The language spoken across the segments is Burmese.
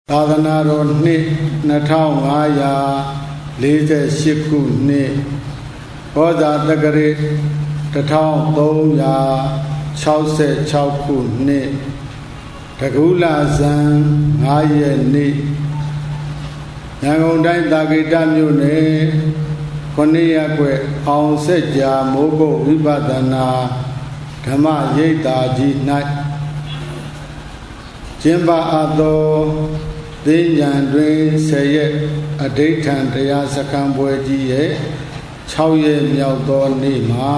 သာသနာတော်နှစ်2548ခုနှစ်ဘောဇာတက္ကရာ1366ခုနှစ်တကူလဇန်9ရက်နေ့ရန်ကုန်တိုင်းသာကေတမြို့နယ်9ရပ်ကွက်အောင်ဆက်ကြာမိုးကုတ်ဝိပဿနာဓမ္မရိပ်သာကြီး၌ကျင်းပအပ်သောသိဉာဏ်တွင်10ရက်အဋိဋ္ဌံတရားစခန်းပွဲကြီးရဲ့6ရက်မြောက်သောနေ့မှာ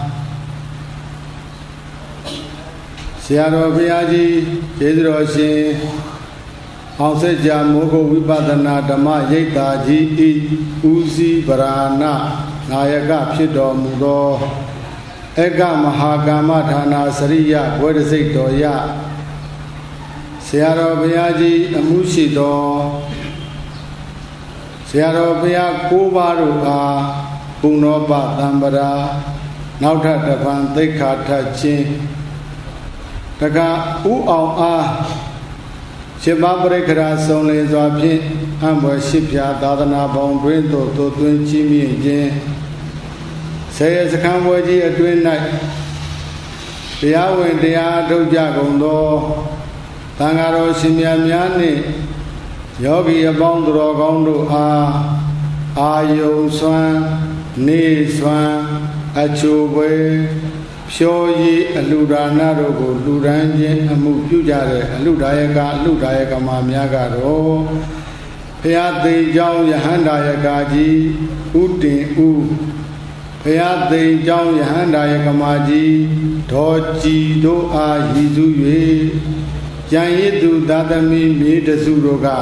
ဆရာတော်ဘုရားကြီးကျေးဇူးတော်ရှင်အောင်ဆက်ကြာမိုးကုတ်ဝိပဿနာဓမ္မရိပ်သာကြီးဤဦးစီးပရာဏနာယကဖြစ်တော်မူသောဧကမဟာကာမဌာနစရိယဘွဲတစိတ်တော်ရဆရာတော်ဘုရားကြီးအမှုရှိသောဆရာတော်ဘုရား9ပါးတို့အားပုဏ္ဏောပသံဗရာနောက်ထပ်တစ်ပံသိက္ခာထခြင်းတက္ကဥအောင်အားရှင်မပရိက္ခရာဆုံးလင်းစွာဖြင့်အံ့ဘွယ်ရှိဖြာသာသနာပေါင်းတွင်သို့သွင်းကြီးမြင့်ခြင်းဆေရစခန်းပွဲကြီးအတွင်း၌တရားဝင်တရားထုတ်ကြကုန်သောသံဃာတော်ရှင်များများနှင့်ယောဂီအပေါင်းတော်ကောင်းတို့အားအာယုံစွမ်းနေစွမ်းအချိုပွဲဖြောရည်အလှူဒါနတို့ကိုလှူဒန်းခြင်းအမှုပြုကြတဲ့အလှူဒါယကမများကတော့ဘုရားသိမ်ကျောင်းယဟန္တာယကကြီးဥတင်ဥဘုရားသိမ်ကျောင်းယဟန္တာယကမကြီးဒေါ်ကြည်တို့အားရည်စူး၍ကျန်ရည်သူသာသမီမြေတစုတို့က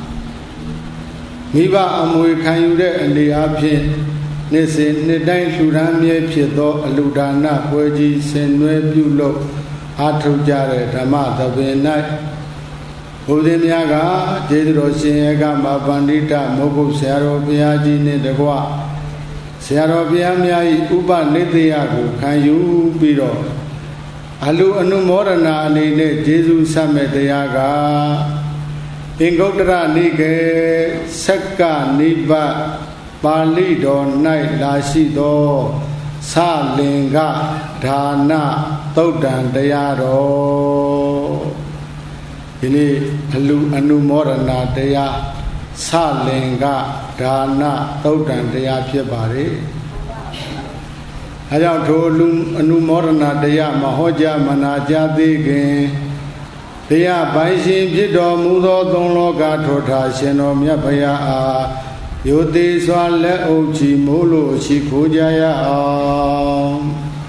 မိဘအမွေခံယူတဲ့အနေအဖြင့်နေ့စဉ်နှစ်တိုင်းလှူဒါန်းမြဲဖြစ်သောအလှူဒါနပွဲကြီးဆင်နွှဲပြုလုပ်အားထုတ်ကြတဲ့ဓမ္မသဘင်၌ဘုရားများကကျေးဇူးတော်ရှင်ဧကမပန္တိတမိုးကုတ်ဆရာတော်ဘုရားကြီးနှင့်တကွဆရာတော်ဘုရားများ၏ဥပနိသေယကိုခံယူပြီးတော့အလူအနုမောဒနာအနေနဲ့ကျေးဇူးဆက်မဲ့တရားကသင်္ကုတ္တရနိကေဆက်ကနိဗ္ဗပါဠိတော်၌လာရှိသောသလင်္ကဒါနသုတ်တံတရားတော်ဒီနေ့အလူအနုမောဒနာတရားသလင်္ကဒါနသုတ်တံတရားဖြစ်ပါလေအဲကြောင့်ထိုအနုမောဒနာတရားမဟောကြားမနာကြားသေးခင်တရားပိုင်ရှင်ဖြစ်တော်မူသောသုံးလောကထောထားရှင်တော်မြတ်ဘုရားအားယုတိစွာလက်အုပ်ချီမိုးလို့ရှိခိုးကြရအောင်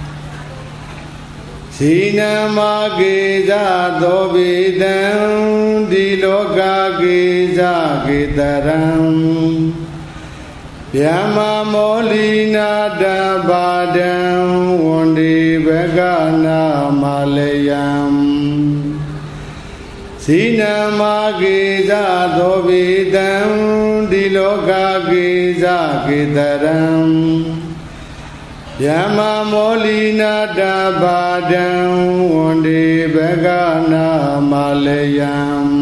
ဇိနမကေဇသောဘိတံဒီလောကကေဇကေတရံဗျာမမောလီနာတပါဒံဝန္ဒီဘဂနာမလယံဇိနမကေဇသောဘိတံဒီလောကကေဇကေတရံဗျာမမောလီနာတပါဒံဝန္ဒီဘဂနာမလယံ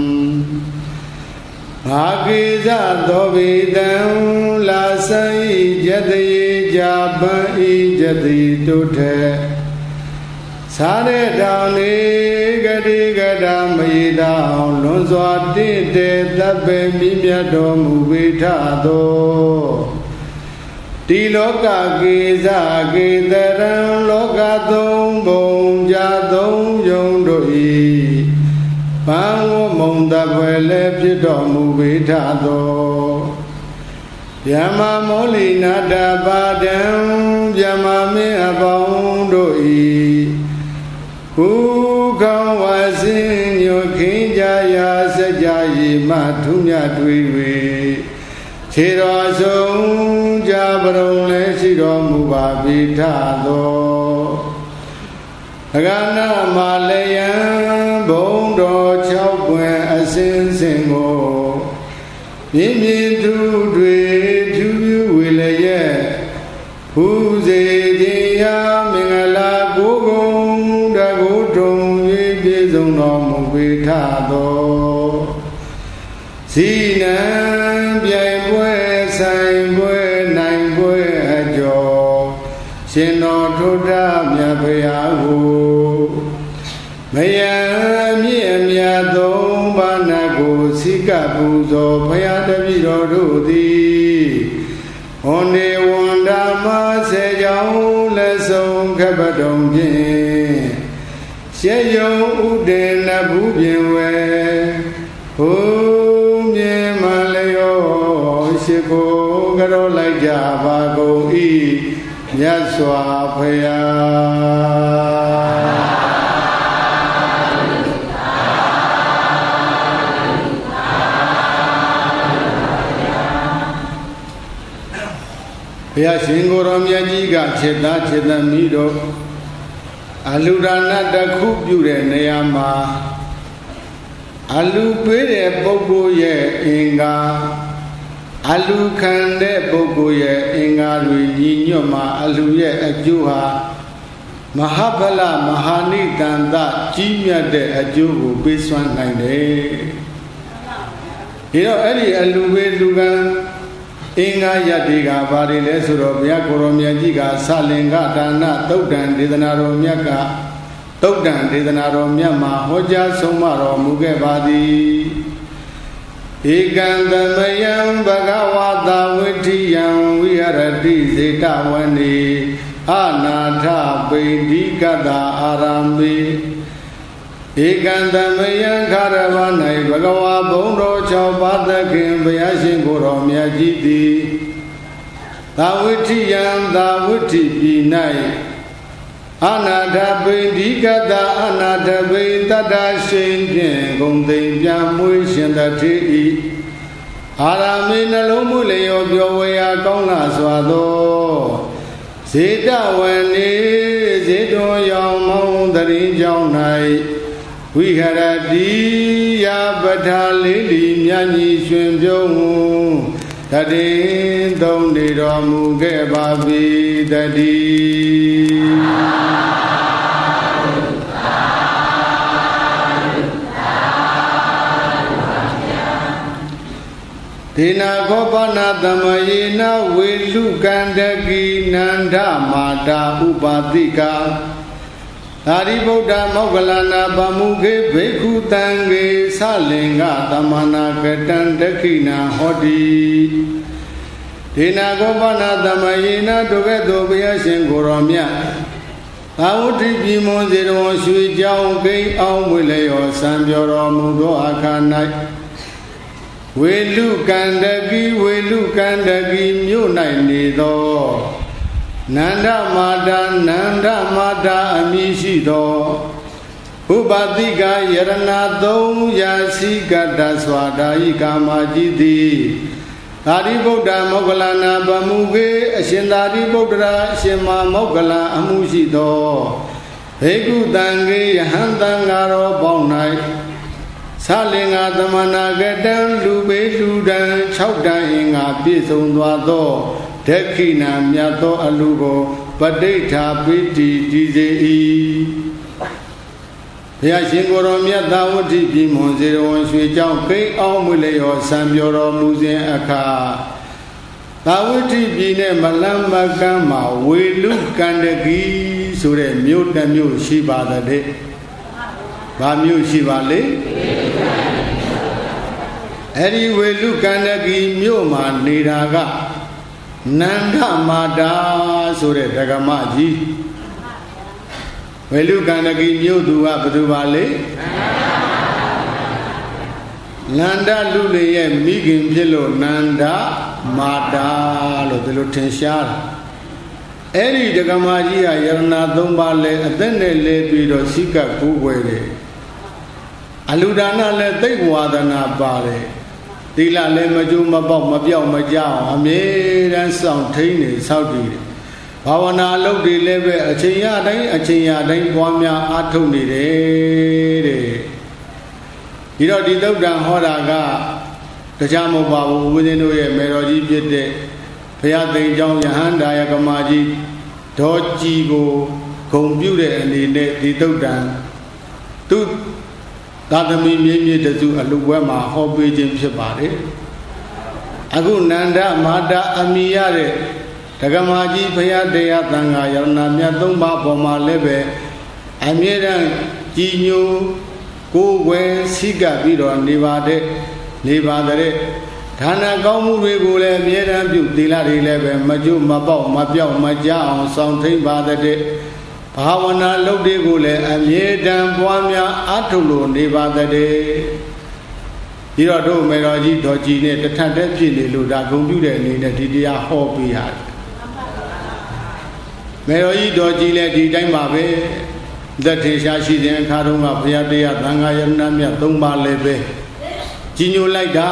ဘာကိဇသောဘိတံလာစံဤယတယေကြပံဤယတိတုထေသာရတောင်လေးဂတိကတာမေတောင်လွန်စွာတင့်တယ်တပ်ပေမြင့်မြတ်တော်မူပေထသောဒီလောကကေဇကေတရံလောကသုံးဘုံကြသုံးယုံတို့ဤဘံဝမုံတပွဲလည်းဖြစ်တော်မူပေထသောဗျာမမောလီနာတပါဒံဗျာမမင်းအပေါင်းတို့ဤခုကောင်းဝါစင်ညိုခင်းကြရာစကြရည်မထုမြတွေ့၍ခြေတော်ဆုံးကြပရုံလည်းရှိတော်မူပါပြီထသောအကနာမလယံဘုံတော်6ပွင့်အစင်းစင်ကိုမြင့်မြင့်သူတွေဖြူဖြူဝေလျက်ဖူးစေခြင်းရာမင်္ဂလာကိုယ်ကုန်တကုထုံ၍ပြည့်စုံတော်မူပေထသောစီနံပြိုင်ပွဲဆိုင်ပွဲနိုင်ပွဲအကျော်ရှင်တော်ထုဒ္ဓမြတ်ဘုရားကိုမယံမြင့်မြတ်သုံးပါးနာကိုစိကပူဇော်ဘုရားတပည့်တော်တို့သည်ဟွန်နေဝန္ဒမဆေကြောင့်လက်ဆုံးခပတုံဖြင့်ရှေယုံဥဒေနဘူးပြင်ဝဲဘုမြင်မလျောရှိခိုးကြောလိုက်ကြပါကုန်၏မြတ်စွာဘုရားဘုရားရှင်ကိုယ်တော်မြတ်ကြီးကခြေသားခြေသမီးတို့အလူဒါနတစ်ခုပြုတဲ့နေရာမှာအလူပေးတဲ့ပုဂ္ဂိုလ်ရဲ့အင်္ဂါအလူခံတဲ့ပုဂ္ဂိုလ်ရဲ့အင်္ဂါတွေညီညွတ်မှာအလူရဲ့အကျိုးဟာမဟာဗလမဟာနိတန္တကြီးမြတ်တဲ့အကျိုးကိုပေးစွမ်းနိုင်တယ်ဒီတော့အဲ့ဒီအလူပေးလူခံအင်္ဂါယတ္တိကဘာတွေလဲဆိုတော့ဘုရားကိုယ်တော်မြတ်ကြီးကသလင်္ကဒါနသုတ်တံဒေသနာတော်မြတ်ကသုတ်တံဒေသနာတော်မြတ်မှာဟောကြားဆုံးမတော်မူခဲ့ပါသည်ဧကံသမယံဘဂဝတာဝိထိယံဝိဟရတိစေတဝနေအနာထပိဋိကတာအာရမေဧကံသမယံခရဝ၌ဘဂဝါဘုံတော်6ပါးသခင်ဘုရားရှင်ကိုယ်တော်မြတ်ကြီးသည်သာဝိထိယံသာဝိထိပြည်၌အနာထပိဋိကတာအနာထပိတတ္တရှိန်ဖြင့်ဂုံသိမ်ပြန်မွေးရှင်တတိဤအာရမေနှလုံးမူလျောပြောဝေယကောင်းလာစွာသောဇေတဝနေဇေတောရောင်မောင်းတရင်ကြောင်း၌ဝိဟရတိယပထာလေးလီမြတ်ကြီးရှင်ပြုံးတတိသုံးနေတော်မူခဲ့ပါပြီတတိဒေနာခောပနာသမယေနဝေလူကန္တကိနန္ဒမာတာဥပါတိကာသာရိပုတ္တမောဂလနာဗမုခေဘိက္ခုတံဂေသလင်္ကသမနာကတံဒက္ခိနာဟောတိဒေနာခောပနာသမယေနတို့ကဲ့သို့ဘုရားရှင်ကိုယ်တော်မြတ်သာဝတိပြည်မွန်စေတော်ရွှေကြောင်းကိန်းအောင်မွေလျောစံပြောတော်မူသောအခါ၌ဝေလူကန္တကိမြို့၌နေသောနန္ဒမာတာအမည်ရှိသောဥပတိကယရဏ3ရာစီကတ္တစွာဒါယိကာမကြီးသည်သာရိပုတ္တမောဂလနာဗမုခေအရှင်သာရိပုတ္တရာအရှင်မမောဂလအမှုရှိသောဘေကုတံကေယဟန်တံဃာတော်ပေါင်း၌သလင်္ကာသမနာကတံလူပေလူတံ6တန်အင်္ဂါပြည့်စုံသွားသောဒက္ခိဏမြတ်သောအလူကိုပဋိဋ္ဌာပိတိတည်စေ၏ဘုရားရှင်ကိုယ်တော်မြတ်သာဝတိပြည်မွန်စေတော်ရွှေကြောင်းကိန်းအောင်မွေလျောစံပြောတော်မူစဉ်အခါသာဝတိပြည်နဲ့မလန်းမကမ်းမှာဝေလူကန္တကိဆိုတဲ့မြို့တစ်မြို့ရှိပါတဲ့။ဘာမြို့ရှိပါလဲ။အဲ့ဒီဝေလူကန္တကိမြို့မှာနေတာကနန္ဒမာတာဆိုတဲ့ဒကမကြီးဝေလူကန္တကိမြို့သူကဘယ်သူပါလဲနန္ဒလူလေးရဲ့မိခင်ဖြစ်လို့နန္ဒမာတာလို့ဒီလိုထင်ရှားတယ်အဲ့ဒီဒကမကြီးကယရဏ3ပါးလဲအသက်နဲ့လဲပြီးတော့စိကကူးွယ်တယ်အလူဒါနလည်းသိဝါဒနာပါတယ်သီလလည်းမကျိုးမပေါက်မပြောက်မကြောက်အမြဲတမ်းစောင့်ထိန်နေစောင့်တည်တယ်ဘာဝနာအလုပ်တွေလည်းပဲအချိန်ရတိုင်းပွားများအားထုတ်နေတယ်တဲ့ဒီတော့ဒီသုတ်တံဟောတာကတရားမဟုတ်ပါဘူးဦးဇင်းတို့ရဲ့မေတော်ကြီးဖြစ်တဲ့ဘုရားသိမ်ကျောင်းယဟန္တာယကမာကြီးဒေါ်ကြီးကိုဂုံပြုတဲ့အနေနဲ့ဒီသုတ်တံသူသာသမီမြေမြေတစုအလူပွဲမှာဟောပေးခြင်းဖြစ်ပါတယ်အခုနန္ဒမာတာအမိရတဲ့ဒကမာကြီးဘုရားတရားသံဃာယရဏမြတ်သုံးပါးပေါ်မှာလည်းပဲအမြဲတမ်းကြည်ညိုကိုယ်ွယ်စိကပ်ပြီးတော့နေပါတဲ့ဒါနကောင်းမှုတွေကိုလည်းအမြဲတမ်းပြုသီလတွေလည်းပဲမကျွတ်မပေါက်မပြောက်မကြအောင်ဆောင်ထိန်ပါတဲ့ဘာဝနာလုပ်တွေကိုလည်းအမြဲတမ်းပွားများအားထုတ်လို့နေပါတဲ့ဒီတော့တို့မေတော်ကြီးတော်ကြီးနဲ့တထက်တည်းဖြစ်နေလို့ဒါဂုဏ်ပြုတဲ့အနေနဲ့ဒီတရားဟောပေးရတယ်မေတော်ကြီးတော်ကြီးလည်းဒီတိုင်းပါပဲသက်ထေရှားရှိတဲ့အခါတုန်းကဘုရားတရားသံဃာယရဏမြတ်သုံးပါးလည်းပဲကြီးညိုလိုက်တာ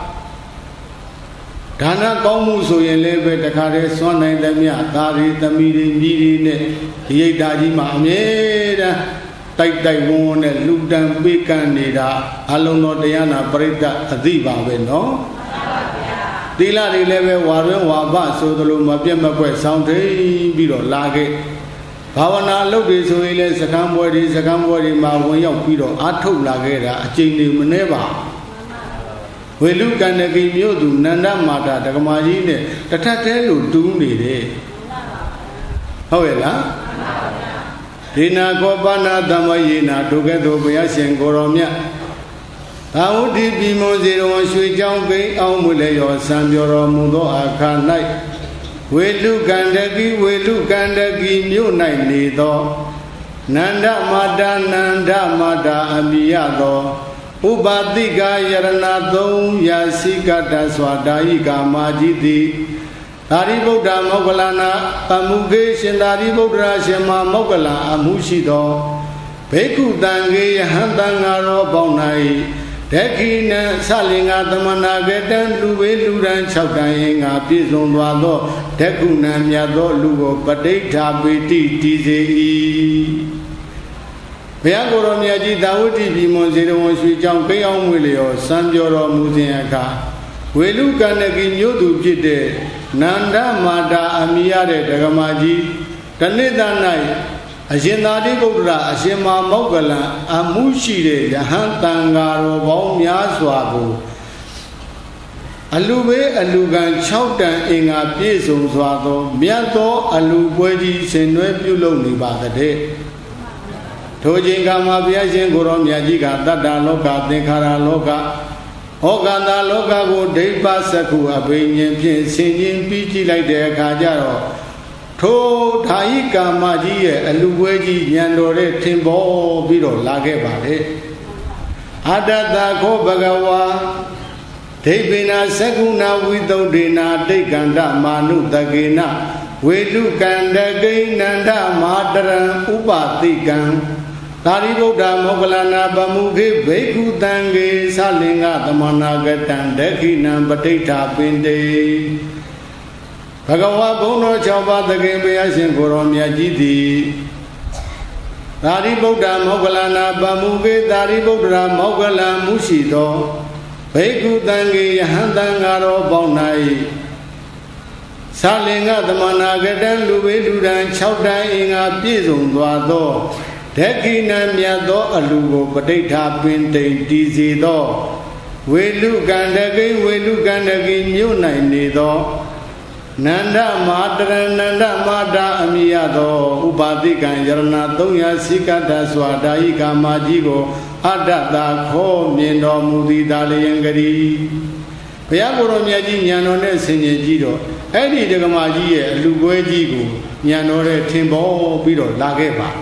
ဒါနကောင်းမှုဆိုရင်လည်းပဲတခါတည်းစွန့်နိုင်သည်မြတ်သားရီသမီးတွေမြည်တွေနဲ့ဒီရိတ်တာကြီးမှာအမြဲတမ်းတိုက်ဝန်းနဲ့လူတန်ပေးကမ်းနေတာအလုံးတော်တရားနာပရိသတ်အသိပါပဲနော်သီလတွေလည်းပဲဝါရွဲဝါပဆိုသလိုမပြတ်မကွက်ဆောင်ထိန်ပြီးတော့လာခဲ့ဘာဝနာလုပ်တွေဆိုရင်လည်းစကံပွဲတွေမှာဝင်ရောက်ပြီးတော့အာထုတ်လာခဲ့တာအကျဉ်းတွေမနှဲပါဝေလူကန္နကိမြို့သူနန္ဒမာတာဒကမာကြီးနဲ့တထက်တဲလို့တူးနေတယ်ဟုတ်ရဲ့လားဒေနာကောပနာသမယေနာဒုက္ကသောဘုရားရှင်ကိုရောမြတ်သာဝတိပြည်မွန်စီတော်ရွှေကြောင်းကိန်းအောင်မွေလေရောစံပြောတော်မူသောအခါ၌ဝေလူကန္တကိမြို့၌နေသောနန္ဒမာတာအမိယသောဥပါတိကယရဏသုံးရာစိကတစွာဒါယိကာမာကြီးသည်သာရိပုတ္တမောဂလနာတမှုခေရှင်သာရိပုတ္တရာရှင်မမောဂလအမှုရှိသောဘေကုတံကေယဟံတံဃာရောပေါင်း၌ဒက္ခိနံသလင်္ကာသမနာကတံလူဝေလူရန်6တန်ရင်ငါပြည့်စုံသွားသောဒက္ခုနံမြတ်သောလူကိုပဋိဋ္ဌာပိတိတည်စေ၏ဘုရားကိုယ်တော်မြတ်ကြီးသာဝတိပြည်မွန်စေတဝန်ရွှေကြောင်းကိန်းအောင်မွေလျော်စံပြောတော်မူစဉ်အခါဝေလူကန္နကိမြို့သူဖြစ်တဲ့နန္ဒမာတာအမိရတဲ့ဒကမာကြီးတနေ့တ၌အရှင်သာရိပုတ္တရာအရှင်မမောဂလံအမှုရှိတဲ့ယဟန်တန်ဃာတော်ပေါင်းများစွာကိုအလူဘေးအလူကံ6တန်အင်္ဂါပြည့်စုံစွာသောမြတ်သောအလူပွဲကြီးဆင်နွှဲပြုလုပ်နေပါတဲ့ထိုချိန်ကမှာဘုရားရှင်ကိုရောမြတ်ကြီးကတတ္တလောကသင်္ခါရလောကဩဃန္တာလောကကိုဒိဋ္ဌစက္ခုအဘိညာဉ်ဖြင့်ဆင်ခြင်ပြီးကြည့်လိုက်တဲ့အခါကျတော့ထိုဓာယိကာမကြီးရဲ့အလူပွဲကြီးဉာဏ်တော်တဲ့ထင်ပေါ်ပြီးတော့လာခဲ့ပါလေအတ္တသာခောဘဂဝါဒိဗ္ဗေနာသက္ကုဏဝိသုဒ္ဓေနာဒိဋ္ဌန္တမာနုတကေနဝေလူကန္တကိနန္ဒမာတရံဥပတိကံသာရိပုတ္တမောဂလနာပမုခေဘိက္ခုတံကေသလင်္ကာသမနာကတံဒက္ခိနံပဋိဋ္ဌာပင်တေဘဂဝါဘုန်းတော်6ပါးသခင်ဘုရားရှင်ကိုရောမြတ်ကြီးသည်သာရိပုတ္တမောဂလနာပမုခေသာရိပုတ္တရာမောဂလံမှုရှိသောဘိက္ခုတံကေယဟန်တံဃာတော်ပေါင်း၌သလင်္ကာသမနာကတံလူဘေးလူရန်6တန်အင်္ဂါပြည့်စုံသွားသောဒက္ခိဏမြတ်သောအလူကိုပဋိဋ္ဌာပင်တိန်တည်စေသောဝေလူကန္တကိမြို့၌နေသောနန္ဒမာတာအမိယသောဥပါတိကံယရဏ300စိကတစွာဒါယိကာမကြီးကိုအတ္တသာခောမြင်တော်မူသည်သာလျင်ကလေးဘုရားကိုယ်တော်မြတ်ကြီးဉာဏ်တော်နဲ့ဆင်ခြင်ကြည့်တော့အဲ့ဒီဒကမာကြီးရဲ့အလူပွဲကြီးကိုဉာဏ်တော်နဲ့ထင်ပေါ်ပြီးတော့လာခဲ့ပါ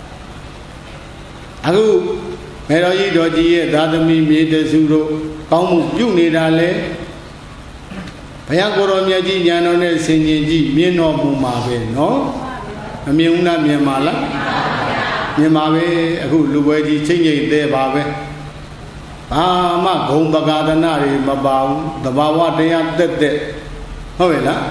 အခုမေတော်ကြီးတော်ကြီးရဲ့သာသမီမြေတစုတို့ကောင်းမှုပြုနေတာလေဘုရားကိုယ်တော်မြတ်ကြီးဉာဏ်တော်နဲ့ဆင်ခြင်ကြည့်မြင်တော်မူမှာပဲနော်မမြင်ဘူးလားမြင်ပါလားမြင်ပါပဲအခုလူပွဲကြီးချိန်ချိန်သေးပါပဲဘာမှဂုံပကာဒနာတွေမပါဘူးသဘာဝတရားတက်တက်ဟုတ်ရဲ့လား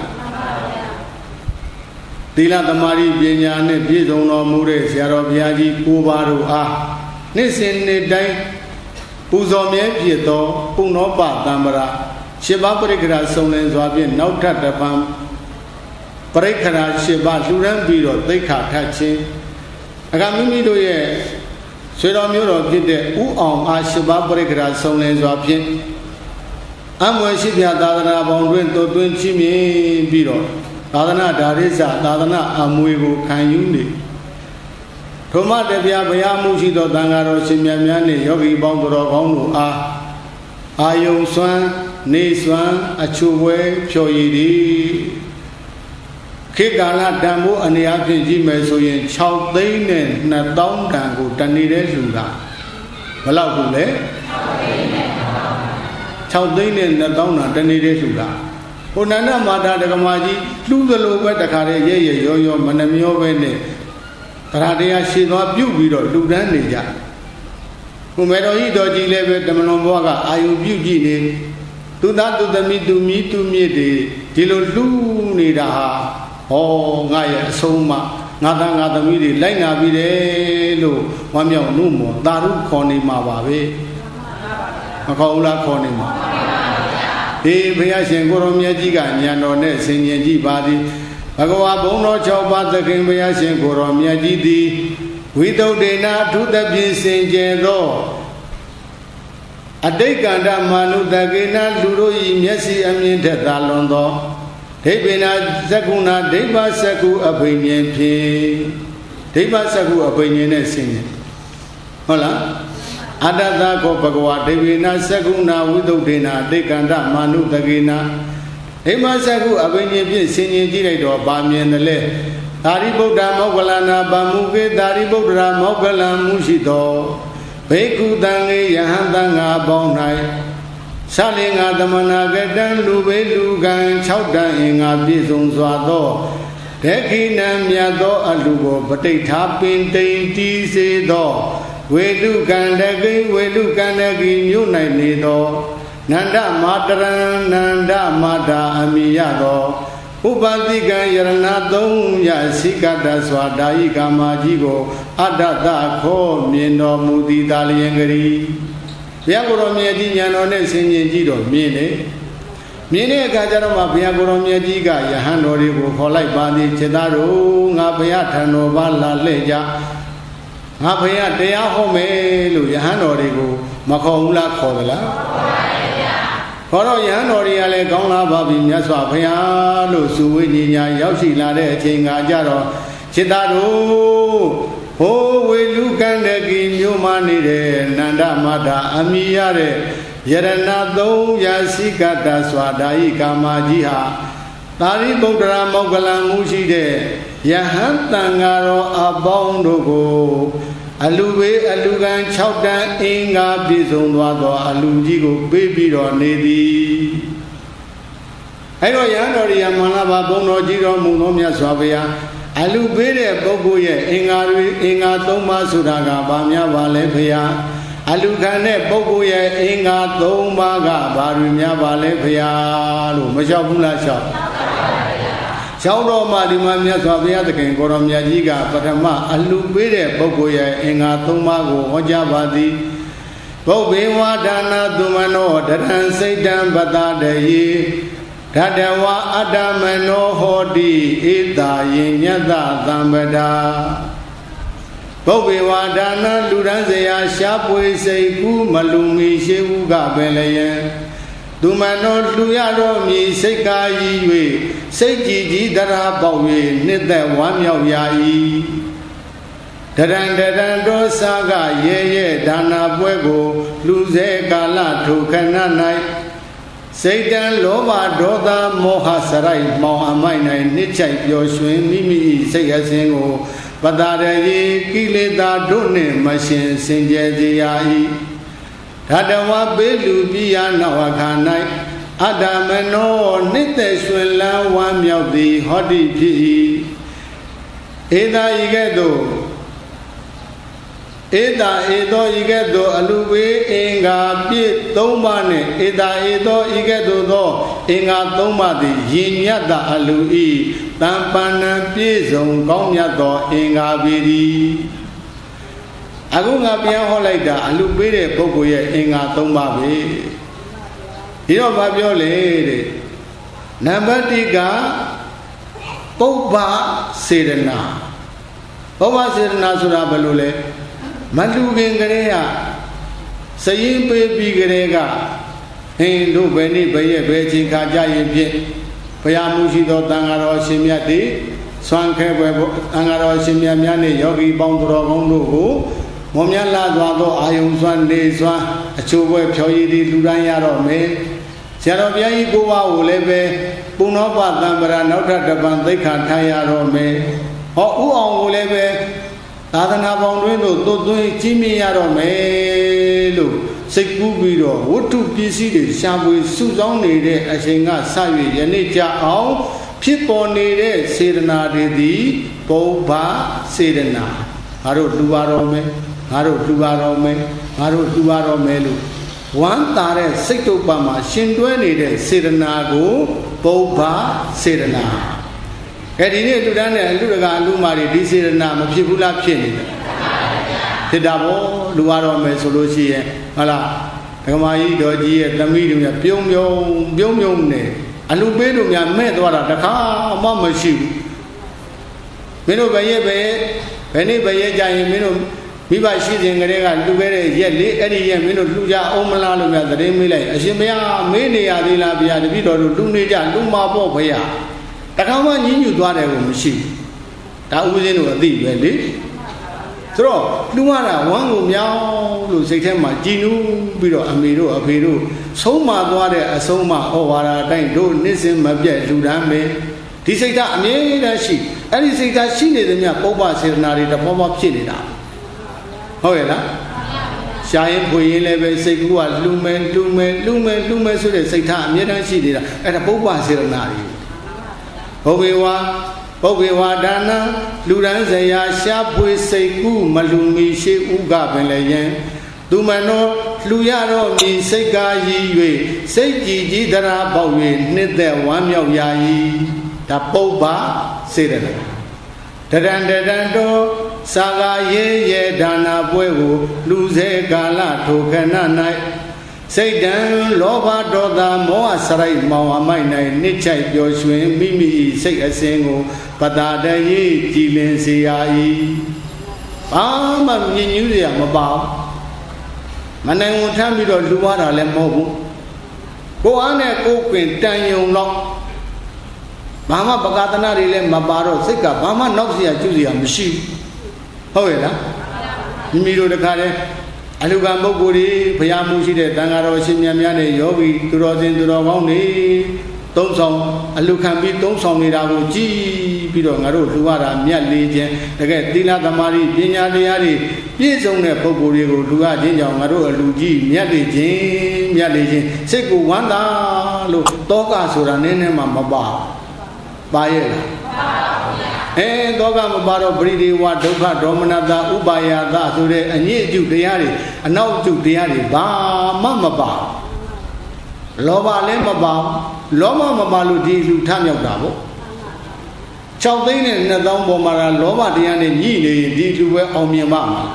သီလသမာဓိပညာနဲ့ပြည့်စုံတော်မူတဲ့ဆရာတော်ဘုရားကြီး9ပါးတို့အားနေ့စဉ်နေ့တိုင်းပူဇော်မြဲဖြစ်သောပုဏ္ဏောပတံ္ပရာ7ပါးပရိက္ခရာစုံလင်စွာဖြင့်နောက်ထပ်တစ်ပံပရိက္ခရာ7ပါးလှူဒန်းပြီးတော့သိက္ခာထခြင်းအခါမိမိတို့ရဲ့ဆွေတော်မျိုးတော်ဖြစ်တဲ့ဥအောင်အားရှိပါပရိက္ခရာဆုံးလင်းစွာဖြင့်အမွေရှိပြသာသနာပေါင်းတွင်တိုးသွင်းချီးမြှင့်ပြီးတော့သာသနာဓာရိစသာသနာအမွေကိုခံယူနေထိုမှတပြားဘုရားမှုရှိသောသံဃာတော်ရှင်မြတ်များနှင့်ယောဂီပေါင်းတော်ကောင်းတို့အားအာယုံစွမ်းနေစွမ်းအချိုပွဲဖြော်ရည်သည်ခေတ်ကာလတန်ဖိုးအနေအချင်းကြီးမယ်ဆိုရင်6သိန်းနဲ့2000တန်ကိုတနေတဲ့လူကဘယ်လောက်ဘူးလဲ6သိန်းနဲ့2000တန်တနေတဲ့လူကဟိုနန္ဒမာတာဒကမာကြီးလှူသလိုပဲတခါတည်းရဲရဲရောရောမနှမျောပဲနဲ့တရားတရားရှင်းသွားပြုတ်ပြီးတော့လူတန်းနေကြဟိုမေတော်ကြီးတော်ကြီးလည်းပဲတမလွန်ဘွားကအာယုပြုတ်ကြည့်နေသူသားသူသမီးသူမီးသူမြစ်တွေဒီလိုလှူနေတာဟာဟောငါရဲ့အဆုံးအမငါသားငါသမီးတွေလိုက်နာပြီးတယ်လို့ဝမ်းမြောက်နှုတ်မောသာရုခေါ်နေမှာပါပဲမခေါ်ဘူးလားခေါ်နေမှာဒီဘုရားရှင်ကိုရောမြတ်ကြီးကဉာဏ်တော်နဲ့ဆင်ញင်ကြည့်ပါသည်ဘဂဝါဘုံတော်6ပါးသခင်ဘုရားရှင်ကိုရောမြတ်ကြီးသည်ဝိသုဒ္ဓေနာအထုသဖြင့်စင်ကြယ်သောအတိတ်ကန္တမာနုတကေနာလူတို့၏မျက်စိအမြင်ထက်သာလွန်သောဒိဗ္ဗေနာသက္ကုဏဒိဗ္ဗစက္ကုအဘိညာဉ်ဖြင့်ဒိဗ္ဗစက္ကုအဘိညာဉ်နဲ့ဆင်ញင်ဟုတ်လားအတ္တသာကောဘဂဝါဒိဗ္ဗေနာသက္ကုဏဝိသုဒ္ဓေနာအတိတ်ကန္တမာနုတကေနာဒိဗ္ဗစက္ကုအဘိညာဉ်ဖြင့်ဆင်ញင်ကြည့်လိုက်တော့ဗာမြင်တယ်လေသာရိပုတ္တမောဂလနာဗမုကေသာရိပုတ္တရာမောဂလံမူရှိသောဘေကုတံလေယဟန်တံငါပေါင်း၌သလင်္ကာသမနာကတံလူဘေလူကံ6တန်အင်္ဂါပြည့်စုံစွာသောဒက္ခိဏံမြတ်သောအလူကိုပဋိဋ္ဌာပင်တိန်တီးစေသောဝေလူကံတကိဝေလူကံတကိမြို့၌နေသောနန္ဒမာတရံနန္ဒမာတာအမိယသောဥပတိကံယရဏ3ရစိကတစွာဒါယိကာမကြီးကိုအတ္တသခောမြင်တော်မူသည်သာလျင်ကလေးဘုရားကိုယ်တော်မြတ်ကြီးဉာဏ်တော်နဲ့ဆင်ញင်ကြည့်တော့မြင်တယ်မြင်တဲ့အခါကျတော့မှဘုရားကိုယ်တော်မြတ်ကြီးကယဟန်တော်တွေကိုခေါ်လိုက်ပါသည်ခြေသားတို့ငါဘုရားထံတော်ပါလာလှည့်ကြငါဘုရားတရားဟောမယ်လို့ယဟန်တော်တွေကိုမခေါ်ဘူးလားခေါ်သလားခေါ်တော့ယဟန်တော်တွေကလည်းကောင်းလာပါပြီမြတ်စွာဘုရားလို့စုဝေးညီညာရောက်ရှိလာတဲ့အချိန်ကကြတော့ခြေသားတို့ဟိုဝေလူကံတကိမြို့မှာနေတဲ့နန္ဒမာတာအမိရတဲ့ယရဏ3ရာစိကတစွာဒါယိကာမကြီးဟာသာရိပုတ္တရာမောဂလံမှုရှိတဲ့ယဟန်တန်ဃာတော်အပေါင်းတို့ကိုအလူဘေးအလူကံ6တန်အင်္ဂါပြည့်စုံသွားသောအလူကြီးကိုပေးပြီးတော့နေသည်အဲ့တော့ယဟန်တော်ရိယမန္လဘာဘုံတော်ကြီးတော်မူသောမြတ်စွာဘုရားအလူပေးတဲ့ပုဂ္ဂိုလ်ရဲ့အင်္ဂါတွေအင်္ဂါ3ပါးဆိုတာကဘာများပါလဲဘုရားအလူခံတဲ့ပုဂ္ဂိုလ်ရဲ့အင်္ဂါ3ပါးကဘာတွေများပါလဲဘုရားလို့မလျှောက်ဘူးလားလျှောက်လျှောက်တော့မှဒီမှာမြတ်စွာဘုရားသခင်ကိုရောမြတ်ကြီးကပထမအလူပေးတဲ့ပုဂ္ဂိုလ်ရဲ့အင်္ဂါ3ပါးကိုဟောကြားပါသည်ဘုဗ္ဗေဝဒါနာသူမနောတရံစိတ်တံပတတယေဓတဝအတ္တမနောဟောတိဧတာယင်ညတသံပဒါဘုဗ္ဗေဝဒါနာလူရန်စရာရှားပွေစိတ်ကူးမလူမီရှိဟုကပင်လျင်သူမနောလူရတော်မီစိတ်ကာယီ၍စိတ်ကြည်ကြီးတရားပေါက်၍နှစ်သက်ဝမ်းမြောက်ရာ၏တရံတောစာကရဲရဲဒါနာပွဲကိုလူစေကာလထိုခဏ၌စိတ်တံလောဘဒေါသမောဟစရိုက်မောင်အမိုက်၌နှစ်ချိုက်ပျော်ရွှင်မိမိစိတ်အစဉ်ကိုပတရယေကိလေသာတို့နှင့်မရှင်စင်ကြယ်စေရ၏ဓတဝပေလူပိယနဝခာ၌အတ္တမနောနှစ်သက်ရွှင်လန်းဝမ်းမြောက်သည်ဟောတိဖြစ်၏ဧသာဤကဲ့သို့ဧတာဧသောဤကဲ့သို့အလူဝေအင်္ဂါပြည့်3ပါးနှင့်ဧတာဧသောဤကဲ့သို့သောအင်္ဂါ3ပါးသည်ယင်မြတ်သာအလူဤတံပန္နံပြည့်စုံကောင်းမြတ်သောအင်္ဂါပေသည်အခုငါပြန်ဟောလိုက်တာအလူပေးတဲ့ပုဂ္ဂိုလ်ရဲ့အင်္ဂါ3ပါးပဲဒီတော့ဘာပြောလဲတဲ့နံပါတ်1ကပုဗ္ဗစေတနာပုဗ္ဗစေတနာဆိုတာဘယ်လိုလဲ Malukin Garea Sayim Baby Grega Hindu Beni Baye Beji Kaja Yip Payamushi do Tangaro Shimiati Swanke Angaro Shimiamiani Yogi Bondro Gondu Momiala Dwado Ayum Swan De Swan Achuwe Pyoidi Ludayaro Me Serobia Goa Ulebe Punopa Tambara Nota Taban Deka Tayaro Me O Ulebe Adana Bonduino Dodui Jimmy Yaro Me Lu Sekubido What to PC Shabu Suzon needed Ashinga Savi Yanija Ao People needed Sedana de Boba Sedana Haro Duarome Haro Duarome Haro Duaromelu One Tare Sekubama Shindwe needed Sedanago Boba Sedana Edine Ludana Ludaga Lumari Sedana Pipula Pin Tidabo Duarome Solusi Hala Kamai Doji Tamidu Pyong Pyong Ne Alubedo Medwara Daka Mama Shiv Mino Baye Penny Baye Jai Mino Viva Shizing Rega Lubere Yeli Eddie Mino Luja Omala the Remile Ashimia Mania de la Via de Vido Lunija Luma Bopaya Takama Ninu Dware Machine Tauzino Di Throw Lumana one Miao Lusitema Ginu Bido Amido Apido Soma Dware Asoma Ovara Time Do Nisim Mabia Ludame Disita Ameda she Anisita Shine the Popa Serenari the Poma Chinida However Shine Puilebe Segua Lumen so the Sata Meda Shida at a Popa Serenari Obewa Dana Ludanzaya Shapu Seku Malumi She Uga Belayan Dumano Luyaro Mi Sega Yi Seji Dara Bawi Nid one Yayi Tapoba Sedana Tadando Saga Ye Dana Buego Luze Gala Tokana Night Satan Loba Doda Moa Sarai Mawa Maina Nichai Yoshwin Mimi Say a single Patada Ye Jilin Siai Ama Ninuria Mabao Manang Tamido Luara Lemobu Go on a open Tanyon Lock Mama Bagatana Rile Mabaro Sika Mama Noxia Julia Mishi However Miro the Kare Aluga Mokuri, Payamushi, Tangaro, Shimiamiane, Yogi, Turozin, Turovoni, Tomson, Alukambi, Tomson, Mirago, G, Pidongaro, Luara, Mia Legion, the Dila Damari, Pina Diari, Pizon, Pokuri, Lua, Dinjangaro, Lugi, Mia Legion, Seku Wanda, Toka Suranene Mama Bayer. And Doga Mabaro Bridi, what Doka Domanada, Ubaya, that today, and ye do the Yari, and now do the Yari, Ba Mama Ba Loba Lema Ba, Loma Mabalu di Lutamia Gabo Chaldin and Nadambo Mara, Loma Diane, Yini, di Lue Omiama,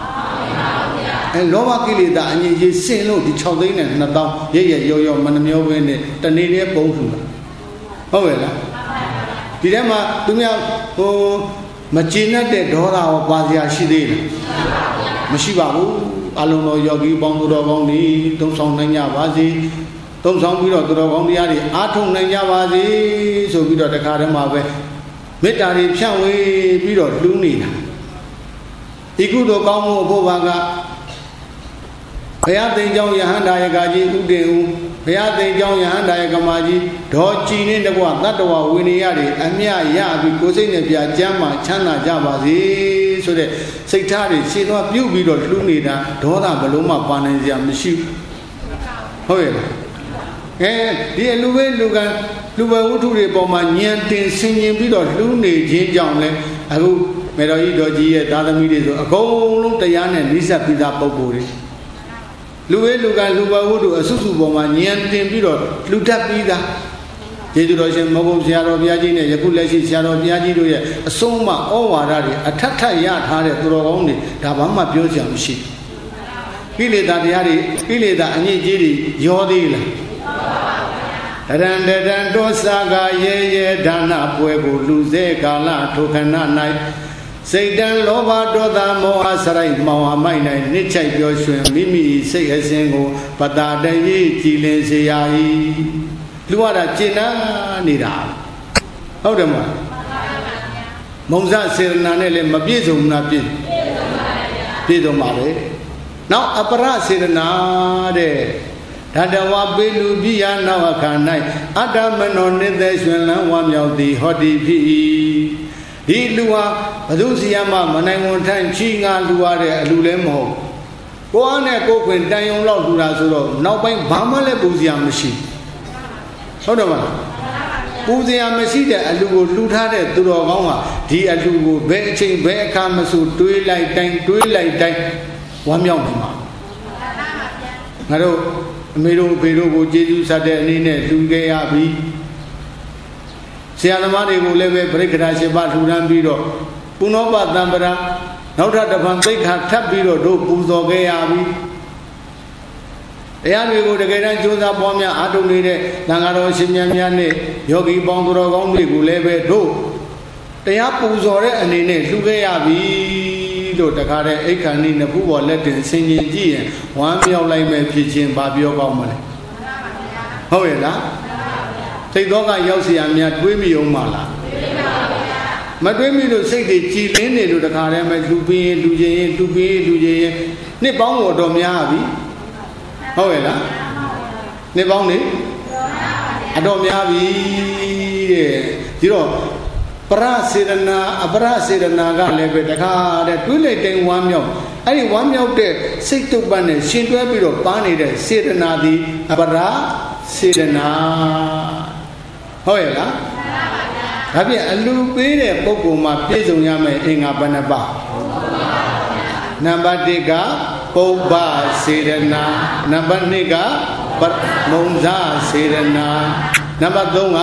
and Loma Kilida, and ye say no, the Chaldin and Nadam, Ye Yo Manamio, the Nania Bohu. However, Pidema, Dumia, Machina de Dora or Bazia Shide Mashibabu, Alono Yogi, Bongoni, Tomson Nanya Vazi, Tomson Vido, Dorogondi, Atom Nanya Vazi, so Vido the Karamabe, Metari Piawe, Vido, Lunina. Igudo Gomo Bovaga Payate Jong Yahanda Yagaji, Udeu. Payate Jong Yahanda Yagamaji, Dochi in the one, that was Winniari, and Mia, because in the Jama, Chana Javazi, so that Satari, she not you be not Lunida, Dora Baloma Panazia, Mishi. However, and dear Luwe Lugan, Luba Utu Boma, Niantin, singing bit of Luni, Jin Jongle, Agu, Meroido G, Tadamido, a gold, Tayan and Lisa Pida Popuri. Luwe Lugan, Luba Udu, a Susu Boma, Niantin Bido, Lutapida. Jeduroshan Mogo Siaro Viagine, Yakulashi Siaro Viagido, a Soma, Owarari, a Tata Yat Hare Turoni, Tabama Piosiam Shi. Pile that Yari, Pile that Anijiri, Yodila. Randan Dosaga, Ye, Dana, Puego, Luze, Gala, Tokana Night. စိတ်တန်လောဘဒေါသမောဟစရိုက်မောင်အမိုက်၌နှစ်ချိုက်ပြောရွှင်မိမိစိတ်အစဉ်ကိုပတာတည်းကြည်လင်စေရ၏လူရတာကျင့်နာနေတာဟုတ်တယ်မလားမုံစစေရနာနဲ့လည်းမပြည့်စုံနာပြည့်စုံပါပဲနောက်အပရစေရနာတဲ့ဓာတဝပေလူပြိယနောက်အခါ၌အတ္တမနောနိသက်ရွှင်လန်းဝါမြောက်သည်ဟောတိဖြစ်၏ဒီလူဟာဘသူစီယမမနိုင်ဝန်ထမ်းချီငါလူရတဲ့အလူလည်းမဟုတ်ကိုအားနဲ့ကိုခွင်တန်ယုံလောက်လူတာဆိုတော့နောက်ပိုင်းဘာမှလည်းပူစရာမရှိဟုတ်တယ်မလားပူစရာမရှိတဲ့အလူကိုလှူထားတဲ့သူတော်ကောင်းဟာဒီအလူကိုဘယ်အချိန်ဘယ်အခါမှဆိုတွေးလိုက်တိုင်းဝမ်းမြောက်နေမှာငါတို့အမေတို့ဖေတို့ကိုကျေးဇူးဆက်တဲ့အနေနဲ့လှူခဲ့ရပြီဆရာသမားတွေကိုလည်းပဲပြိက္ခရာရှင်ပါလှူဒန်းပြီးတော့ပုဏ္ဏပတံပရာနောက်ထပ်တစ်ဖန်သိက္ခာထပ်ပြီးတော့တို့ပူဇော်ခဲ့ရပြီတရားတွေကိုတကယ်တမ်းကြိုးစားပွားများအားထုတ်နေတဲ့သံဃာတော်ရှင်မြတ်များနဲ့ယောဂီပေါင်းသူတော်ကောင်းတွေကိုလည်းပဲတို့တရားပူဇော်တဲ့အနေနဲ့လှူခဲ့ရပြီလို့တခါတည်းအိတ်ခဏီနှစ်ခုပေါ်လက်တင်ဆင်ခြင်ကြည့်ရင်ဝမ်းမြောက်လိုက်မဲ့ဖြစ်ခြင်းဘာပြောကောင်းမလဲဟုတ်ရဲ့လားစိတ်သောကရောက်เสียများတွေးမိအောင်မလားမတွေးမိလို့စိတ်တွေကြည်လင်းနေလို့တခါတည်းမဲ့လှူပြီးရင်လှူခြင်းရင်လှူပြီးလှူခြင်းရင်နှစ်ပေါင်းတော်များပြီဟုတ်ရဲ့လားနှစ်ပေါင်းနေအတော်များပြီတဲ့ဒီတော့ပရစေရနာအပရစေရနာကလည်းပဲတခါတည်းတွေးလိုက်တိုင်းဝမ်းမြောက်အဲ့ဒီဝမ်းမြောက်တဲ့စိတ်တုပ်ပတ်နဲ့ရှင်တွဲပြီးတော့ပါနေတဲ့စေရနာသည်အပရစေရနာဟုတ်ရဲ့လားဒါဖြင့်အလူပေးတဲ့ပုဂ္ဂိုလ်မှာပြည့်စုံရမယ်အင်္ဂါဘယ်နှပါနံပါတ်1ကပုပ္ပစေရနာနံပါတ်2ကမုံဇစေရနာနံပါတ်3က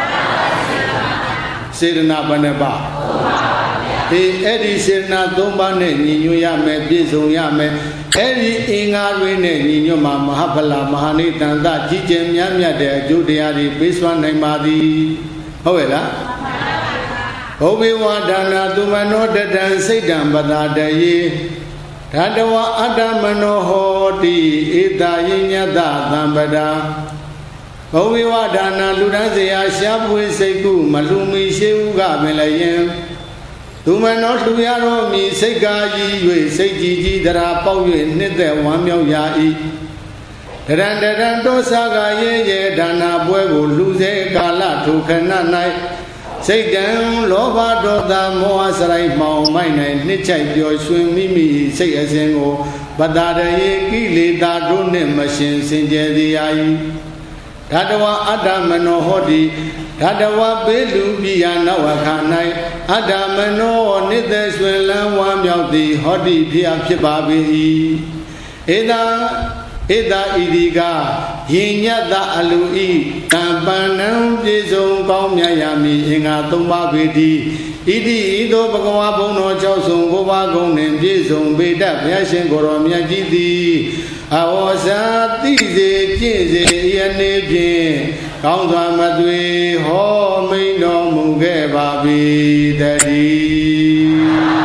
စေရနာဘယ်နှပါအဲ့ဒီစေရနာ3ပါးနဲ့ညီညွတ်ရမယ်ပြည့်စုံရမယ်အဲ့ဒီအင်္ဂါတွေနဲ့ညီညွတ်မှာမဟာဖလားမဟာနိတန္တကြီးကျယ်မြတ်မြတ်တဲ့အကျိုးတရားတွေပေးစွမ်းနိုင်ပါသည်ဟုတ်ရဲ့လားဘုဗ္ဗေဝဒါနာသူမနောတတံစိတ်တံပတာတယေဓာတဝအတ္တမနောဟောတိဧတာယညတသံပဒာဘုဗ္ဗေဝဒါနာလူတန်းစရာရှားပွေစိတ်ကုမလှူမီရှိဥကပင်လည်းယင်သူမနောလှူရတော်မီစိတ်ကာကြီး၍စိတ်ကြည်ကြီးတရာပေါက်၍နှစ်သက်ဝမ်းမြောက်ရ၏တရံတောစာကရေဒါနာပွဲကိုလူစေကာလထိုခဏ၌စိတ်တံလောဘဒေါသမောဟစရိုက်မှောင်မိုက်၌နှစ်ချိုက်ပျော်ရွှင်မိမိစိတ်အစဉ်ကိုပတာတရေကိလေသာတို့နှင့်မရှင်စင်ကြယ်စေရ၏ဓာတဝအတ္တမနောဟောတိဓာတဝပေလူပိယနောက်အခါ၌အတ္တမနောနိသက်ရွှင်လန်းဝမ်းမြောက်သည်ဟောတိဖြစ်ပါပေ၏ဧတာဣတိကယင်ညတ်သာအလူဤတံပန္နံပြေဆုံးကောင်းမြတ်ရမည်အင်္ဂါ၃ပါးပေတိဣတိဤသို့ဘဂဝါဘုံတော်၆ဆုံ၉ပါးကုန်နှင့်ပြေဆုံးပေတတ်ဘုရားရှင်ကိုယ်တော်မြတ်ကြီးသည်အဝေါစာတိစေကျင့်စေယနေ့ဖြင့်ကောင်းစွာမသွေဟောမိန်တော်မူခဲ့ပါပြီတည်း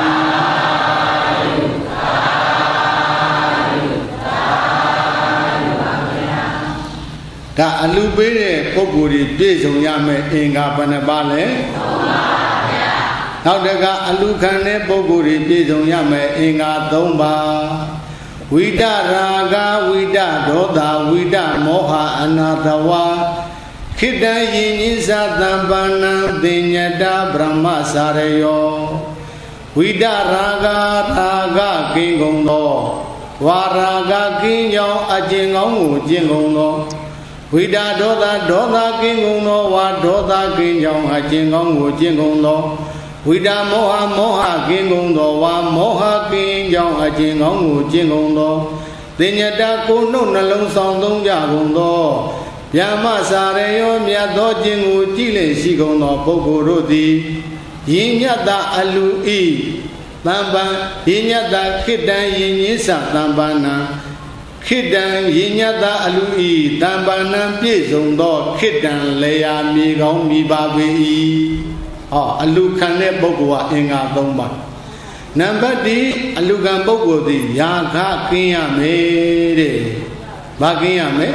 ဒါအလူပေးတဲ့ပုဂ္ဂိုလ်တွေပြည့်စုံရမယ်အင်္ဂါဘယ်နှပါလဲနောက်တကအလူခံတဲ့ပုဂ္ဂိုလ်တွေပြည့်စုံရမယ်အင်္ဂါ၃ပါးဝိတရာဂဝိတဒေါသဝိတမောဟအနာတဝါခိတံယင်ညသတံပန္နံသင်ညတဗြဟ္မစာရယောဝိတရာဂရာဂကိငုံသောဝါရာဂကိညောင်းအကျင့်ကောင်းကိုကျင့်ကုန်သောဝိတာဒေါသကင်းကုန်သောဝါဒေါသကင်းကြောင့်အကျင့်ကောင်းကိုကျင့်ကုန်သောဝိတာမောဟကင်းကုန်သောဝါမောဟကင်းကြောင့်အကျင့်ကောင်းကိုကျင့်ကုန်သောသင်္ညတကိုနှုတ်နှလုံးဆောင်သုံးကြကုန်သောဗျာမစာရယောမြတ်သောကျင့်ကိုကြည်လင်ရှိကုန်သောပုဂ္ဂိုလ်တို့သည်ယင်ညတ်သာအလူဤတံပံယင်ညတ်သာခိတံယင်ညင်းစတံပန္နံခိတံယင်ညတ်သာအလူဤတံပန္နံပြည့်စုံသောခိတံလေယာမြေကောင်းမိပါပေ၏ဟောအလူခံတဲ့ပုဂ္ဂိုလ်ကအင်္ဂါ၃ပါးနံပါတ်Dအလူကံပုဂ္ဂိုလ်သည်ယာခကင်းရမယ်တဲ့ဘာကင်းရမယ်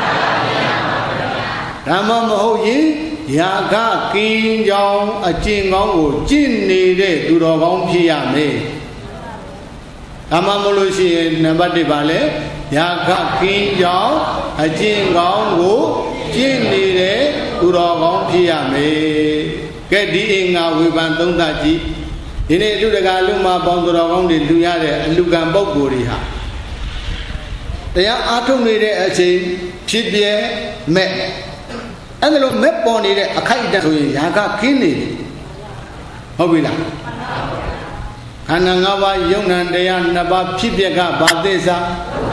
ဓမ္မမဟုတ်ရင်ယာခကင်းကြောင်းအကျင့်ကောင်းကိုကျင့်နေတဲ့သူတော်ကောင်းဖြစ်ရမယ်ဓမ္မမလို့ရှိရင်နံပါတ်1ပါလဲယာခကင်းကြောင်းအကျင့်ကောင်းကိုကျင့်နေတဲ့သူတော်ကောင်းဖြစ်ရမယ်ကဲဒီအင်္ဂါဝေဖန်သုံးသပ်ကြည့်ဒီနေ့လူတကာလူမပေါင်းသူတော်ကောင်းတွေလူရတဲ့အလူကံပုဂ္ဂိုလ်တွေဟာတရားအားထုတ်နေတဲ့အချိန်ဖြစ်ပြဲမဲ့အဲ့ဒါလို့မဲ့ပေါ်နေတဲ့အခိုက်အတန့်ဆိုရင်ယာကကင်းနေတယ်ဟုတ်ပြီလားခန္ဓာ၅ပါးယုံနာတရား၂ပါးဖြစ်ပြက်ကဘာသစ္စာ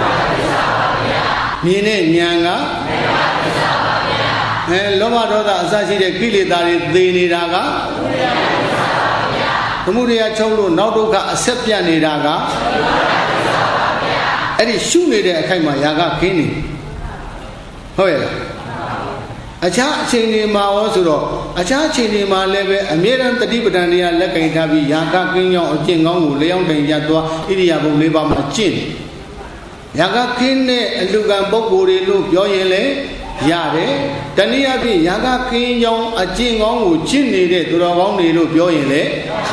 မြင်တဲ့ဉာဏ်ကလောဘဒေါသအစရှိတဲ့ကိလေသာတွေသေနေတာကသမုဒယချုပ်လို့နောက်ဒုက္ခအဆက်ပြတ်နေတာကအဲ့ဒီရှုနေတဲ့အခိုက်မှာယာကခင်းနေဟုတ်ရဲ့လားအခြားအချိန်တွေမှာရောဆိုတော့အခြားအချိန်တွေမှာလည်းပဲအမြဲတမ်းတတိပဒံတရားလက်ကင်ထားပြီးယာကကင်းကြောင်းအကျင့်ကောင်းကိုလျောင်းတိုင်ကြသွားဣရိယာပု၄ပါးမှာကျင့်ယာကခင်းတဲ့အလူကံပုဂ္ဂိုလ်တွေလို့ပြောရင်လေရတယ်တနည်းအားဖြင့်ယာကကင်းကြောင်းအကျင့်ကောင်းကိုကျင့်နေတဲ့သူတော်ကောင်းတွေလို့ပြောရင်လေ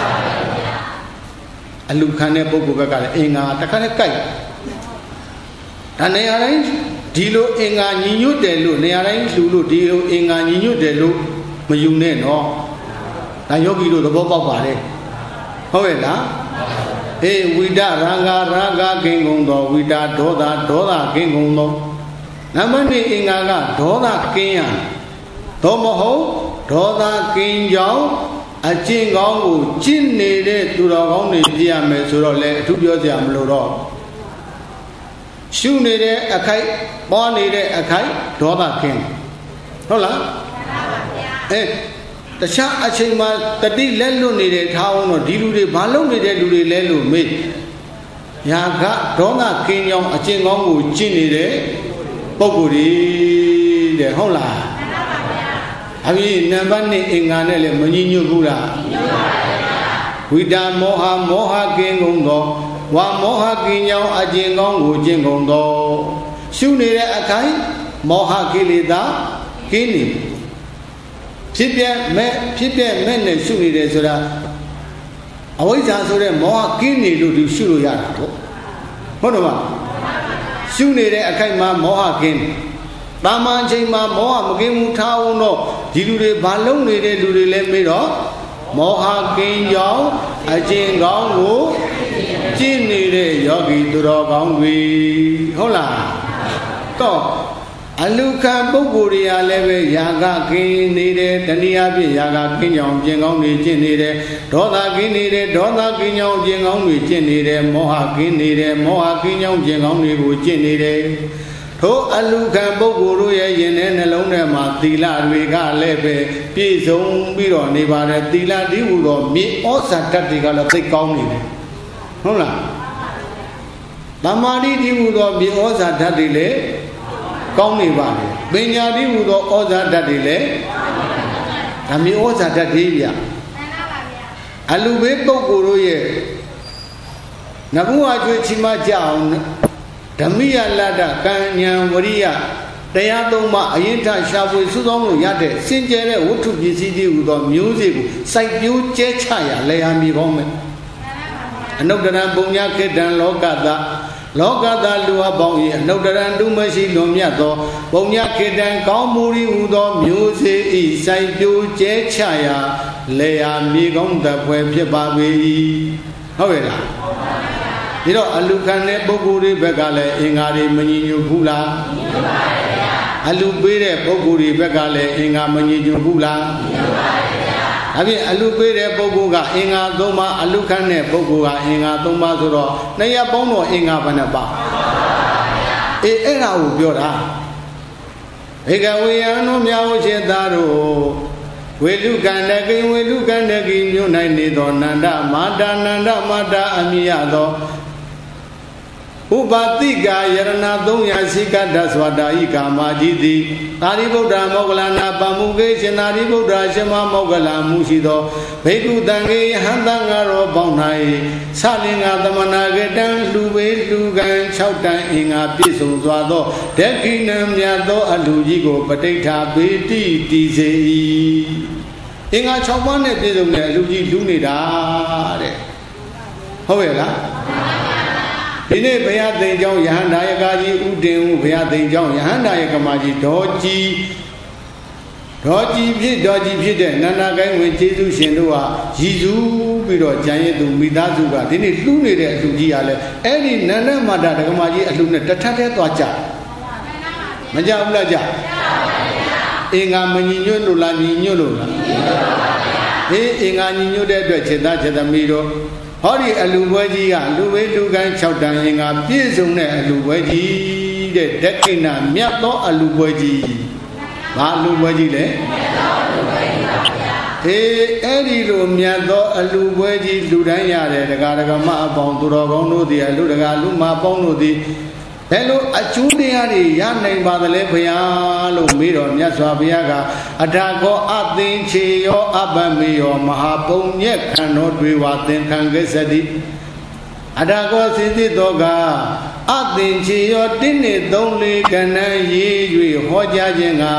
အလူခံတဲ့ပုဂ္ဂိုလ်ဘက်ကလည်းအင်္ဂါတစ်ခါနဲ့ကြိုက်ဒါနေရာတိုင်းဒီလိုအင်္ဂါညီညွတ်တယ်လို့နေရာတိုင်းလူလို့ဒီလိုအင်္ဂါညီညွတ်တယ်လို့မယူနဲ့နော်ဒါယောဂီတို့သဘောပေါက်ပါတယ်ဟုတ်ရဲ့လားအေးဝိတရံဂရာဂကင်းကုန်သောဝိတဒေါသကင်းကုန်သောနံပါတ်2အင်္ဂါကဒေါသကင်းရသို့မဟုတ်ဒေါသကင်းကြောင်းအကျင့်ကောင်းကိုကျင့်နေတဲ့သူတော်ကောင်းတွေပြရမယ်ဆိုတော့လေအထူးပြောစရာမလိုတော့ရှုနေတဲ့အခိုက်ပေါ်နေတဲ့အခိုက်ဒေါသကင်းဟုတ်လားတခြားအချိန်မှာတတိလက်လွတ်နေတဲ့ထားအောင်တော့ဒီလူတွေဘာလုပ်နေတဲ့လူတွေလဲလို့မေးယာကဒေါသကင်းကြောင်းအကျင့်ကောင်းကိုကျင့်နေတဲ့ပုဂ္ဂိုလ်တွေတဲ့ဟုတ်လားအပြင်နံပါတ်2အင်္ဂါနဲ့လည်းမညီညွတ်ဘူးလားဝိတာမောဟကင်းကုန်သောဝါမောဟကင်းကြောင်းအကျင့်ကောင်းကိုကျင့်ကုန်သောရှုနေတဲ့အခိုင်မောဟကိလေသာကင်းနေဖြစ်ပြမဲ့နဲ့ရှုနေတယ်ဆိုတာအဝိဇ္ဇာဆိုတဲ့မောဟကင်းနေလို့ဒီရှုလို့ရတာပေါ့ဟုတ်တယ်မလားရှုနေတဲ့အခိုက်မှာမောဟကင်းတာမန်ချိန်မှာမောဟမကင်းဘူးထားအောင်တော့ဒီလူတွေဘာလုံးနေတဲ့လူတွေလည်းမေးတော့မောဟကင်းကြောင်းအကျင့်ကောင်းကိုကျင့်နေတဲ့ယောဂီသူတော်ကောင်းတွေဟုတ်လားတော့အလူခံပုဂ္ဂိုလ်တွေကလည်းပဲယာကကင်းနေတယ်တဏှာဖြင့်ယာကကင်းကြောင်းကျင့်ကောင်းတွေကျင့်နေတယ်ဒေါသကင်းနေတယ်ဒေါသကင်းကြောင်းကျင့်ကောင်းတွေကျင့်နေတယ်မောဟကင်းနေတယ်မောဟကင်းကြောင်းကျင့်ကောင်းတွေကိုကျင့်နေတယ်ထိုအလူခံပုဂ္ဂိုလ်တို့ရဲ့ယင်တဲ့နှလုံးထဲမှာသီလတွေကလည်းပဲပြည့်စုံပြီးတော့နေပါတယ်သီလတည်းဟူသောမြေဩဇာတတ်တွေကလည်းသိကောင်းနေတယ်ဟုတ်လားသမာဓိတည်းဟူသောမြေဩဇာတတ်တွေလည်းကောင်းနေပါတယ်ပညာတည်းဟူသောဩဇာတတ်တွေလည်းဒါမြေဩဇာတတ်တွေဗျအလူဘေးပုဂ္ဂိုလ်တို့ရဲ့နဘုဝါကျွေးချီမကြအောင်ဓမ္မိယလတ္တကံဉာဏ်ဝရိယတရားသုံးပါအရင်ထရှာဖွေစုဆောင်းလို့ရတဲ့စင်ကြယ်တဲ့ဝတ္ထုပစ္စည်းတွေဟူသောမျိုးစေ့ကိုစိုက်ပျိုးကျဲချရာလေယာမြေကောင်းမယ်အနုတ္တရံပုံညာခေတ္တံလောကသလူအပေါင်း၏အနုတ္တရံတုမရှိလွန်မြတ်သောပုံညာခေတ္တံကောင်းမှုရီဟူသောမျိုးစေ့ဤစိုက်ပျိုးကျဲချရာလေယာမြေကောင်းသဖွယ်ဖြစ်ပါပေ၏ဟုတ်ရဲ့လားဒီတော့အလူခံတဲ့ပုဂ္ဂိုလ်တွေဘက်ကလည်းအင်္ဂါတွေမညီညွတ်ဘူးလားညီညွတ်ပါရဲ့ဗျာအလူပေးတဲ့ပုဂ္ဂိုလ်တွေဘက်ကလည်းအင်္ဂါမညီညွတ်ဘူးလားညီညွတ်ပါရဲ့ဗျာဒါဖြင့်အလူပေးတဲ့ပုဂ္ဂိုလ်ကအင်္ဂါ၃ပါးအလူခံတဲ့ပုဂ္ဂိုလ်ကအင်္ဂါ၃ပါးဆိုတော့နှစ်ရပ်ပေါင်းတော့အင်္ဂါဘယ်နှပါအေးအဲ့ဒါကိုပြောတာဧကဝေယံတို့မြောက်ရှင်သားတို့ဝေလူကန္တကိမြို့၌နေသောနန္ဒမာတာအမိယသောဥပတိကာယရဏ300စိကတ္တသဝတာဤကာမကြီးသည်သာရိပုတ္တမောဂ္ဂလနာပမုခေရှင်သာရိပုတ္တရှမမောဂ္ဂလမှုရှိသောဘေကုတံကေဟံသံဃာရောပေါင်း၌သလင်္ကာသမနာကတံလူဝေလူကံ6တန်အင်္ဂါပြည့်စုံစွာသောဒက္ခိဏံမြတ်သောအလူကြီးကိုပဋိဋ္ဌာပေတိတည်စေ၏အင်္ဂါ6ပါးနဲ့ပြည့်စုံတဲ့အလူကြီးလူနေတာတဲ့ဟုတ်ရဲ့လားဒီနေ့ဘုရားသင်ကျောင်းယဟန္တာယကကြီးဥတင်ဦးဘုရားသင်ကျောင်းယဟန္တာယကမကြီးဒေါ်ကြီးဖြစ်တဲ့နန္ဒကိုင်းဝင်ကျေးဇူးရှင်တို့ဟာရည်စူးပြီးတော့ကြံရည်သူမိသားစုကဒီနေ့လှူနေတဲ့အလူကြီးကလည်းအဲ့ဒီနန္ဒမာတာဒကမကြီးအလူနဲ့တထက်ထဲသွားကြမကြဘူးလားကြအင်္ဂါမညီညွတ်လို့လားညီညွတ်လို့လားအေးအင်္ဂါညီညွတ်တဲ့အတွက်ခြေသားခြေသမီးတို့ဟောဒီအလူပွဲကြီးကလူဝေးလူကန်း6တန်အင်္ဂါပြည့်စုံတဲ့အလူပွဲကြီးတဲ့ဒက္ခိဏမြတ်သောအလူပွဲကြီးဘာအလူပွဲကြီးလဲအဲ့ဒီလိုမြတ်သောအလူပွဲကြီးလူတိုင်းရတယ်ဒကာဒကမအပေါင်းသူတော်ကောင်းတို့သည်အလူဒကာလူမအပေါင်းတို့သည်ဘယ်လိုအကျိုးတရားတွေရနိုင်ပါသလဲဘုရားလို့မေးတော်မြတ်စွာဘုရားကအထာကောအသင်္ချေယောအပမေယောမဟာပုံညက်ခန္ဓာတွေဝသင်္ခံကိစ္စတိအထာကောစိစိတောကအသင်္ချေယော1နှစ်3 4ကဏ္ဍရေး၍ဟောကြားခြင်းက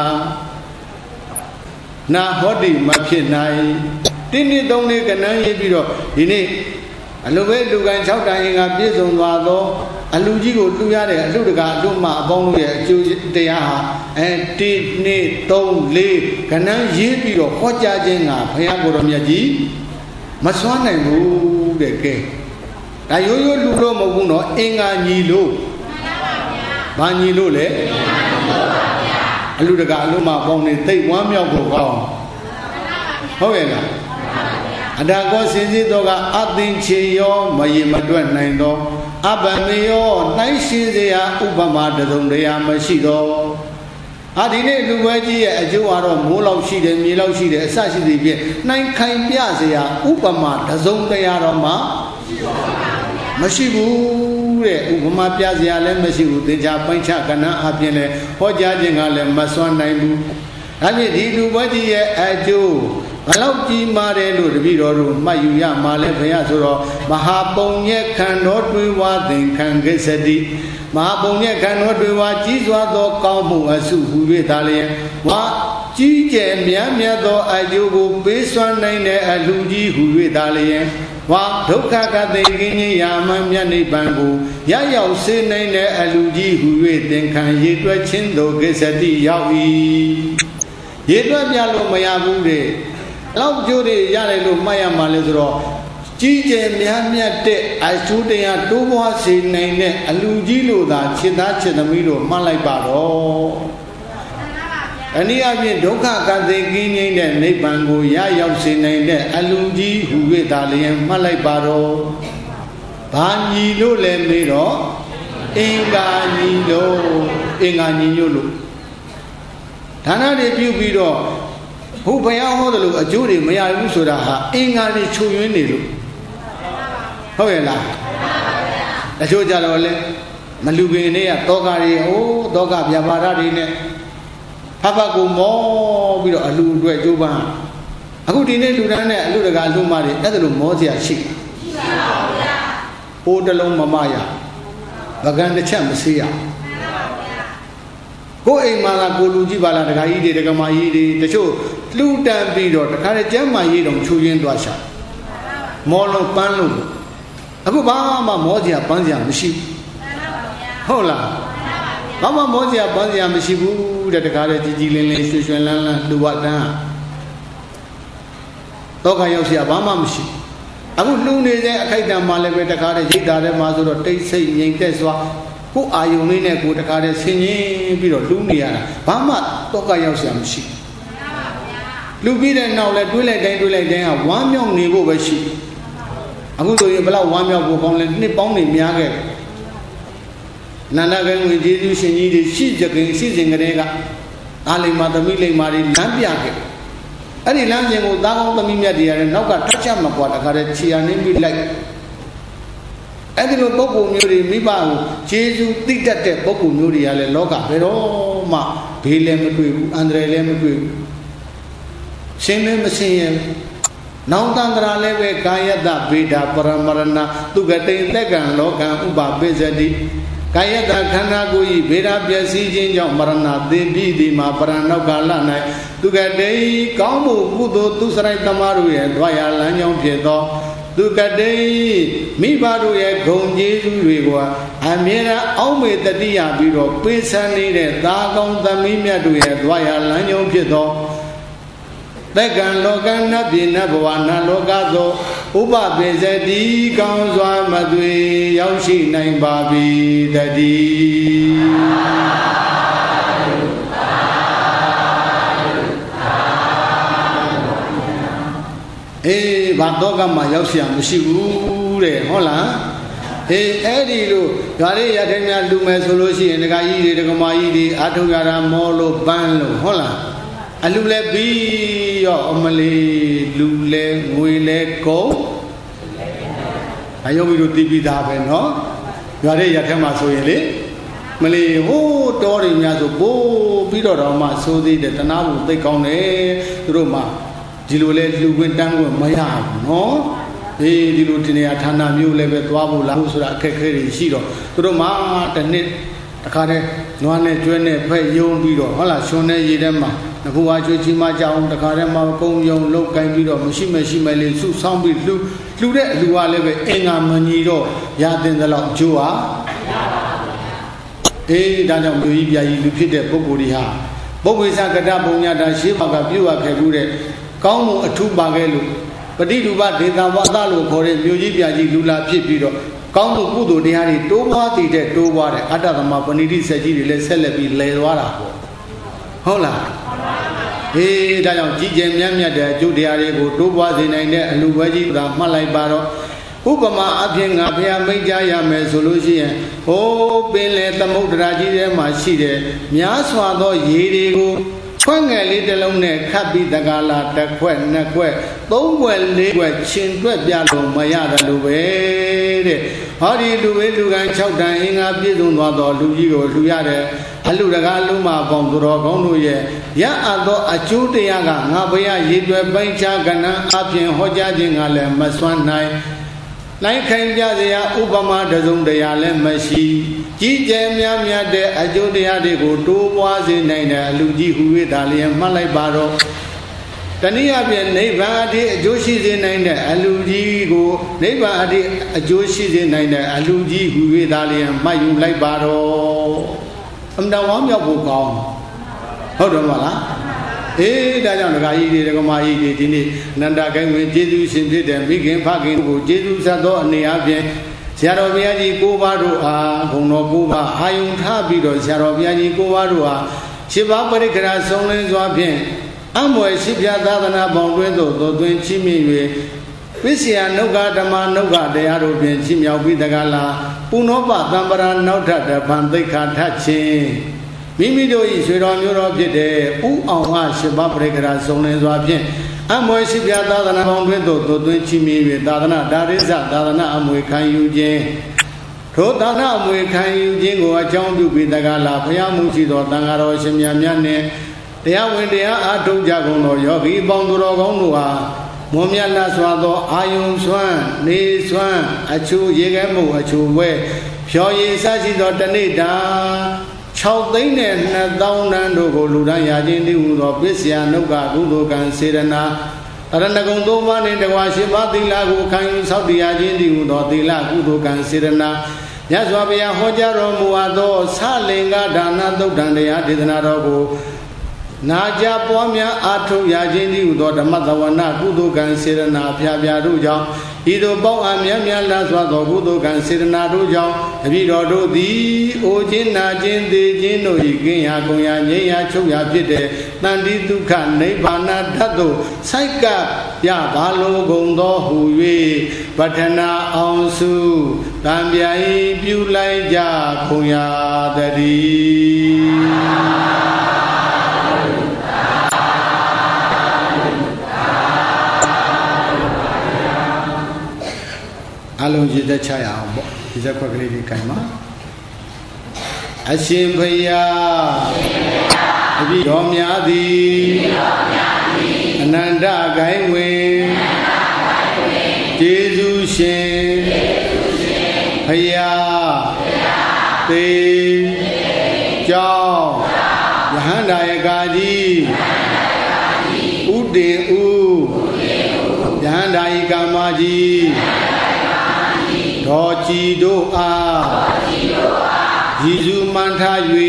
နာဟောတိမဖြစ်နိုင်1နှစ်3 4ကဏ္ဍရေးပြီးတော့ဒီနေ့အလူပဲလူကန်6တန်အင်္ဂါပြည့်စုံသွားသောအလူကြီးကိုတူရတဲ့အလူတကာအလူမအပေါင်းတို့ရဲ့အကျိုးတရားဟာ1 2 3 4ကဏ္ဍရေးပြီးတော့ဟောကြားခြင်းကဘုရားကိုယ်တော်မြတ်ကြီးမစွမ်းနိုင်ဘူးတဲ့ကဲဒါရိုးရိုးလူလို့မဟုတ်ဘူးနော်အင်္ဂါညီလို့ဘာညီလို့လဲအလူတကာအလူမအပေါင်းတွေသိဝမ်းမြောက်ဖို့ကောင်းဟုတ်ရဲ့လားအထာကောစင်စစ်တော်ကအသင်္ချေယောမရေမတွက်နိုင်သောအပမေယောနှိုင်းရှင်းစရာဥပမာတစုံတရာမရှိတော့ဒီနေ့လူပွဲကြီးရဲ့အကျိုးကတော့မိုးလောက်ရှိတယ်မြေလောက်ရှိတယ်အစရှိသည်ဖြင့်နှိုင်းခိုင်ပြစရာဥပမာတစုံတရာတော့မရှိဘူးတဲ့ဥပမာပြစရာလည်းမရှိဘူးသင်္ချာပိုင်းခြားကဏ္ဍအပြင်လည်းဟောကြားခြင်းကလည်းမစွမ်းနိုင်ဘူးဒါဖြင့်ဒီလူပွဲကြီးရဲ့အကျိုးဘလောက်ကြီးမားတယ်လို့တပည့်တော်တို့မှတ်ယူရမှာလဲဘုရားဆိုတော့မဟာပုံညက်ခန္ဓာတွေဝသင်္ခံကိစ္စတိမဟာပုံညက်ခန္ဓာတွေဝကြီးစွာသောကောင်းမှုအစုဟူ၍သာလျင်ဝါကြီးကျယ်မြတ်မြတ်သောအကျိုးကိုပေးစွမ်းနိုင်တဲ့အလူကြီးဟူ၍သာလျင်ဝါဒုက္ခကတိကင်းခြင်းယာမမြတ်နိဗ္ဗာန်ကိုရရောက်စေနိုင်တဲ့အလူကြီးဟူ၍သင်္ခံရည်တွက်ခြင်းသို့ကိစ္စတိရောက်၏ရည်တွက်ပြလို့မရဘူးတဲ့လောက်ကျိုးတွေရတယ်လို့မှတ်ရမှာလဲဆိုတော့ကြီးကျယ်များမြတ်တဲ့အကျိုးတရားတိုးပွားစေနိုင်တဲ့အလူကြီးလို့သာခြေသားခြေသမီးတို့မှတ်လိုက်ပါတော့အနည်းအားဖြင့်ဒုက္ခကတိကင်းငြိမ်းတဲ့နိဗ္ဗာန်ကိုရရောက်စေနိုင်တဲ့အလူကြီးဟူ၍သာလျင်မှတ်လိုက်ပါတော့ဘာညီလို့လဲမေးတော့အင်္ဂါညီလို့အင်္ဂါညီညွတ်လို့ဒါနတွေပြုပြီးတော့ဘုရားဟောတယ်လို့အကျိုးတွေမရဘူးဆိုတာဟာအင်္ဂါတွေချုပ်ယွင်းနေလို့ဟုတ်ရဲ့လားတချို့ကြတော့လေမလူပင်တွေကတောကတွေတောကဗျာပါဒတွေနဲ့ဖဖကိုမောပြီးတော့အလူအတွက်ကြိုးပမ်းအခုဒီနေ့လူတန်းနဲ့အလူတကာလူမတွေအဲ့ဒါလိုမောစရာရှိပါဘူးဗျာအိုးတလုံးမမရပကံတစ်ချက်မစေးရကိုယ်အိမ်မှာကကိုလူကြီးပါလားဒကာကြီးတွေဒကာမကြီးတွေတချို့လှူတန်းပြီးတော့တခါတည်းကျမ်းမာရေးတော်ချူရင်းသွားရှာမောလုံးပန်းလို့အခုဘာမှမောစရာပန်းစရာမရှိဟုတ်လားဘာမှမောစရာပန်းစရာမရှိဘူးတဲ့တခါတည်းကြီးကြီးလင်းလင်းရွှင်ရွှင်လန်းလန်းလူဝတန်းတော့ခါရောက်စရာဘာမှမရှိအခုလှူနေတဲ့အခိုက်အတန့်မှာလည်းပဲတခါတည်းရိတ်တာထဲမှာဆိုတော့တိတ်ဆိတ်ငြိမ်သက်စွာကိုအာယုံလေးနဲ့ကိုတခါတည်းဆင်ញင်းပြီးတော့လှူနေရတာဘာမှတော့ကရောက်စရာမရှိလူပြီးတဲ့နောက်လဲတွေးလိုက်တိုင်းကဝမ်းမြောက်နေဖို့ပဲရှိအခုဆိုရင်ဘလောက်ဝမ်းမြောက်ဖို့ကောင်းလဲနှစ်ပေါင်းနေများခဲ့နန္ဒကံဝင်ကျေးဇူးရှင်ကြီးတွေရှိကြခင်ရှိစဉ်ကတည်းကအားလိမ္မာသမီးလိမ္မာတွေလမ်းပြခဲ့အဲ့ဒီလမ်းစဉ်ကိုသားကောင်းသမီးမြတ်တွေရတယ်နောက်ကထက်ချက်မကွာတခါတည်းခြေရနှင်းပြီးလိုက်အဲ့ဒီလိုပုဂ္ဂိုလ်မျိုးတွေမိဘကိုကျေးဇူးသိတတ်တဲ့ပုဂ္ဂိုလ်မျိုးတွေကလည်းလောကဘယ်တော့မှဘေးလည်းမတွေ့ဘူးအန္တရာယ်လည်းမတွေ့ဘူးရှင်းလည်းမရှင်းရင်နောင်တန္တရာလည်းပဲကာယတဗေဒပရမရဏသူကတိန်တက်ကံလောကံဥပပိစတိကာယတခန္ဓာကိုယ်ဤဗေဒပျက်စီးခြင်းကြောင့်မရဏသေတိဒီမှာပရဏောကာလ၌သူကတိန်ကောင်းမှုကုသိုလ်သူစရိုက်သမားတို့ရဲ့တွားရလမ်းကြောင်းဖြစ်သောသူကတိန်မိဘတို့ရဲ့ဂုဏ်ကျေးဇူးတွေကိုအမြဲတမ်းအောက်မေ့တတိယပြီးတော့ပေးဆန်းနေတဲ့သာကောင်းသမီးမြတ်တို့ရဲ့တွားရလမ်းကြောင်းဖြစ်သောတက္ကံလောကနတ်ပြည်နတ်ဘဝနတ်လောကသို့ဥပပိစတိကောင်းစွာမသွေရောက်ရှိနိုင်ပါပြီတည်းဘာတော့ကမှရောက်ရှာမရှိဘူးတဲ့ဟုတ်လားအဲ့ဒီလိုဓာရီရထိုင်များလူမယ်ဆိုလို့ရှိရင်ဒကာကြီးတွေဒကမာကြီးတွေအာထုရတာမောလို့ပန်းလို့ဟုတ်လားအလူလဲပြီးရောအမလီလူလဲငွေလဲကုန်အယုံပြီးတော့တီးပြီးသားပဲနော်ရွာတဲ့ရထဲမှာဆိုရင်လေမလီဟိုးတော်တွေများဆိုပိုးပြီးတော့မှစိုးသေးတယ်တနာဖို့သိကောင်းတယ်သူတို့မှဒီလိုလဲလူဝင်တန်းဝင်မရဘူးနော်ဒီလိုတင်နေရဌာနမျိုးလည်းပဲသွားဖို့လာဖို့ဆိုတာအခက်ခဲတွေရှိတော့သူတို့မှတစ်နှစ်တခါတည်းနွားနဲ့ကျွဲနဲ့ဖက်ယုံပြီးတော့ဟုတ်လားရှင်နဲ့ရေထဲမှာငကူဝါကျွေးချီမကြအောင်တခါတည်းမှာကုန်းယုံလုတ်ကိုင်းပြီးတော့မရှိလေးစုဆောင်းပြီးလှူတဲ့အလူကလည်းပဲအင်္ဂါမညီတော့ရတဲ့လောက်အကျိုးဟာဒါကြောင့်မြို့ကြီးပြာကြီးလူဖြစ်တဲ့ပုဂ္ဂိုလ်တွေဟာပုဂ္ဂိုလ်စကတပုံညာတာရှေးဘကပြုတ်ရခဲ့ဘူးတဲ့ကောင်းမှုအထူးပါခဲ့လို့ပဋိလူပဒေတာဝသလို့ခေါ်တဲ့မြို့ကြီးပြာကြီးလူလာဖြစ်ပြီးတော့ကောင်းမှုကုသိုလ်တရားတွေတိုးပွားတည်တဲ့တိုးပွားတဲ့အတ္တသမပဏိတိဆက်ကြီးတွေလည်းဆက်လက်ပြီးလဲသွားတာပေါ့ဟုတ်လားဒါကြောင့်ကြီးကျယ်မြတ်မြတ်တဲ့အကျိုးတရားတွေကိုတိုးပွားစေနိုင်တဲ့အလူပွဲကြီးကမှတ်လိုက်ပါတော့ဥပမာအဖြစ်ငါဘုရားမိတ်ကြားရမယ်ဆိုလို့ရှိရင်ဟိုးပင်လေသမုဒ္ဒရာကြီးထဲမှာရှိတဲ့များစွာသောရေတွေကိုချွဲငယ်လေးတစ်လုံးနဲ့ခတ်ပြီးတကားလာတစ်ခွက်နှစ်ခွက်သုံးခွက်လေးခွက်ရှင်တွက်ပြလို့မရတယ်လို့ပဲတဲ့ဟောဒီလူဝေးလူကန်6တန်အင်္ဂါပြည့်စုံသွားတော့လူကြီးကိုလူရတဲ့အလူတကားလူမပေါင်းသူတော်ကောင်းတို့ရဲ့ရအပ်သောအကျိုးတရားကငါဘုရားရည်တွယ်ပိုင်းခြားကဏ္ဍအပြင်ဟောကြားခြင်းကလည်းမစွမ်းနိုင်လိုက်ခိုင်ကြစရာဥပမာတစုံတရာလည်းမရှိကြီးကျယ်များမြတ်တဲ့အကျိုးတရားတွေကိုတိုးပွားစေနိုင်တဲ့အလူကြီးဟူ၍ဒါလျင်မှတ်လိုက်ပါတော့တနည်းအားဖြင့်နိဗ္ဗာန်အထိအကျိုးရှိစေနိုင်တဲ့အလူကြီးကိုနိဗ္ဗာန်အထိအကျိုးရှိစေနိုင်တဲ့အလူကြီးဟူ၍ဒါလျင်မှတ်ယူလိုက်ပါတော့အမှန်တော်ဝမ်းမြောက်ဖို့ကောင်းဟုတ်တယ်မလားဒါကြောင့်ဒကာကြီးတွေဒကမာကြီးတွေဒီနေ့အနန္တကိုင်းဝင်ကျေးဇူးရှင်ဖြစ်တဲ့မိခင်ဖခင်ကိုကျေးဇူးဆက်သောအနေအချင်းဆရာတော်ဘုရားကြီး9ပါးတို့အားဘုံတော်9ပါးအာယုံထားပြီးတော့ဆရာတော်ဘုရားကြီး9ပါးတို့အား7ပါးပရိက္ခရာဆုံးလင်းစွာဖြင့်အမွယ်ရှိပြသာသနာပေါင်းတွင်သို့သွင်းချီးမြှင့်၍ပစ္စယနုက္ခဓမ္မနုက္ခတရားတို့ဖြင့်ချီးမြှောက်ပြီးတကားလားပုဏ္ဏောပသံပရာနောက်ထပ်တပံသိက္ခာထခြင်းမိမိတို့၏ဆွေတော်မျိုးတော်ဖြစ်တဲ့ဥအောင်ဟ7ပါးပရိက္ခရာဆုံးလင်းစွာဖြင့်အမွေရှိပြသာသနာပေါင်းတွင်သို့သွင်းချီးမြှင့်၍သာသနာဒါရိသသာသနာအမွေခံယူခြင်းထိုသာသနာအမွေခံယူခြင်းကိုအကြောင်းပြုပြီးတကားလားဘုရားမှုရှိသောသံဃာတော်ရှင်များနှင့်တရားဝင်တရားအားထုတ်ကြကုန်သောယောဂီပေါင်းသူတော်ကောင်းတို့ဟာမွန်မြတ်လာစွာသောအာယုံစွမ်းနေစွမ်းအချိုရေခဲမှုအချိုဝဲဖြောရည်စရှိသောတနေ့တာ6သိန်းနဲ့2000တန်းတို့ကိုလူတိုင်းရခြင်းတည်းဟူသောပစ္စယနုက္ခကုသိုလ်ကံစေရနာအရဏဂုံ3ပါးနှင့်တကွာ7ပါးသီလကိုခံယူဆောက်တည်ရခြင်းတည်းဟူသောသီလကုသိုလ်ကံစေရနာမြတ်စွာဘုရားဟောကြားတော်မူအပ်သောသလင်္ကာဒါနသုတ်တံတရားဒေသနာတော်ကိုနာကြပွားများအားထုတ်ရခြင်းတည်းဟူသောဓမ္မသဝနာကုသိုလ်ကံစေရနာဖျားဖျားတို့ကြောင့်ဤသို့ပေါင်းအားများများလာစွာသောကုသိုလ်ကံစေရနာတို့ကြောင့်တပည့်တော်တို့သည်အိုခြင်းနာခြင်းသေခြင်းတို့၏ကင်းရာကုန်ရာငြိမ်းရာချုပ်ရာဖြစ်တဲ့တန်တိဒုက္ခနိဗ္ဗာန်ဓာတ်သို့စိုက်ကပ်ရပါလိုကုန်သောဟူ၍ပဋ္ဌနာအောင်စုတံပြိုင်ပြုလိုက်ကြကုန်ရာတည်းအလုံးရည်သက်ချရအောင်ပေါ့ဒီဇက်ခွက်ကလေးဒီကင်မှာအရှင်ဘုရားတပည့်တော်များသည်အနန္တကိုင်းဝင်ရှင်ဖယားသေကြောင်းယဟန္တာယကာကြီးဥတင်ဥယဟန္တာယကာမကြီးတော်ကြည်တို့အားရည်စုမှန်ထား၍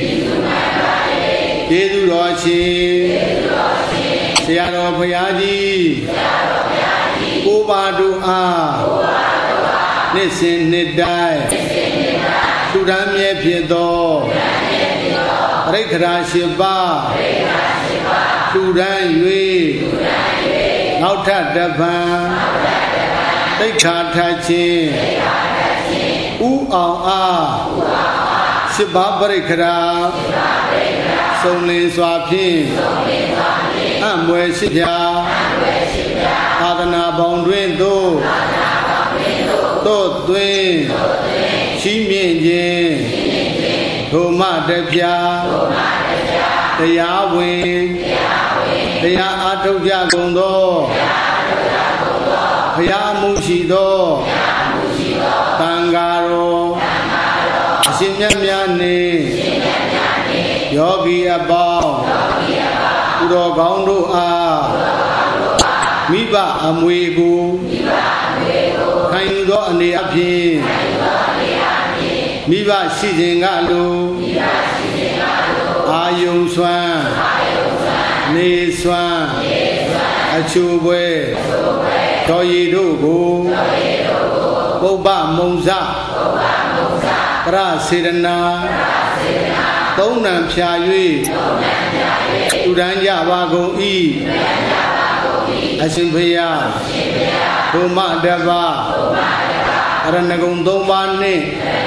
ကျေးဇူးတော်ရှင်ဆရာတော်ဘုရားကြီးကိုပါတို့အားနှစ်စဉ်နှစ်တိုင်းသူရမ်းမြဲဖြစ်သောပရိက္ခရာရှိပါသူရမ်း၍နောက်ထပ်တပံတိခါထချင်းဥအောင်အားရှိပါပရိက္ခရာစုံလင်စွာဖြင့်အံ့မွယ်ရှိပြသာသနာပေါင်းတွင်သို့သွင်းရှိမြင့်ခြင်းဒုမတပြာတရားဝင်တရားအားထုတ်ကြကုန်သောဘုရားမှုရှိသောသံဃာတော်အရှင်မြတ်များနှင့်ယောဂီအပေါင်းသူတော်ကောင်းတို့အားမိဘအမွေကိုခံယူသောအနေအဖြင့်မိဘရှိခြင်းကလိုအာယုံစွမ်းနေစွမ်းအချိုပွဲတော်ရည်တို့ကိုပုပ္ပမုံစပရစေတနာသုံးနံဖြာ၍သူတန်းကြပါကုန်၏အရှင်ဘုရားဘုမတပါရဏဂုံ၃ပါးနှင့်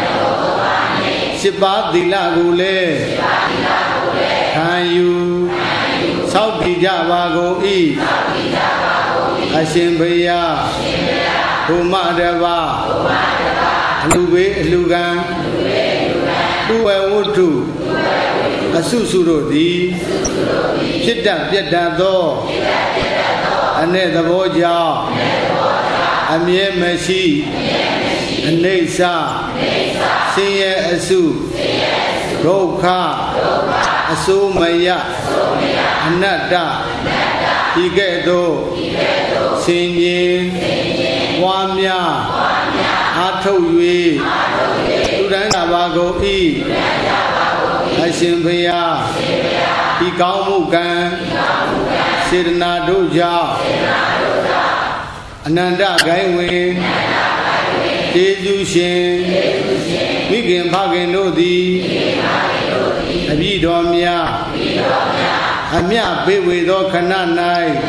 ၈ပါးသီလကိုလည်းခံယူဆောက်တည်ကြပါကုန်၏အရှင်ဘုရားဘုမတပါအလူဘေးအလူကံသူဝေဝတ္ထုအစုစုတို့သည်ဖြစ်တတ်ပြတ်တတ်သောအ내သဘောကြောင့်အမြဲမရှိအနိစ္စဆင်းရဲအစုဒုက္ခအဆိုးမရအနတ္တဒီကဲ့သို့ဆင်ញင်ပွားများအားထုတ်၍သူတန်းကြပါကုန်၏အရှင်ဘုရားဒီကောင်းမှုကံစေတနာတို့ကြောင့်အနန္တဂိုင်းဝင်ကျေးဇူးရှင်မိခင်ဖခင်တို့သည်အဘိဓမ္မာအမြပေးဝေသောခဏ၌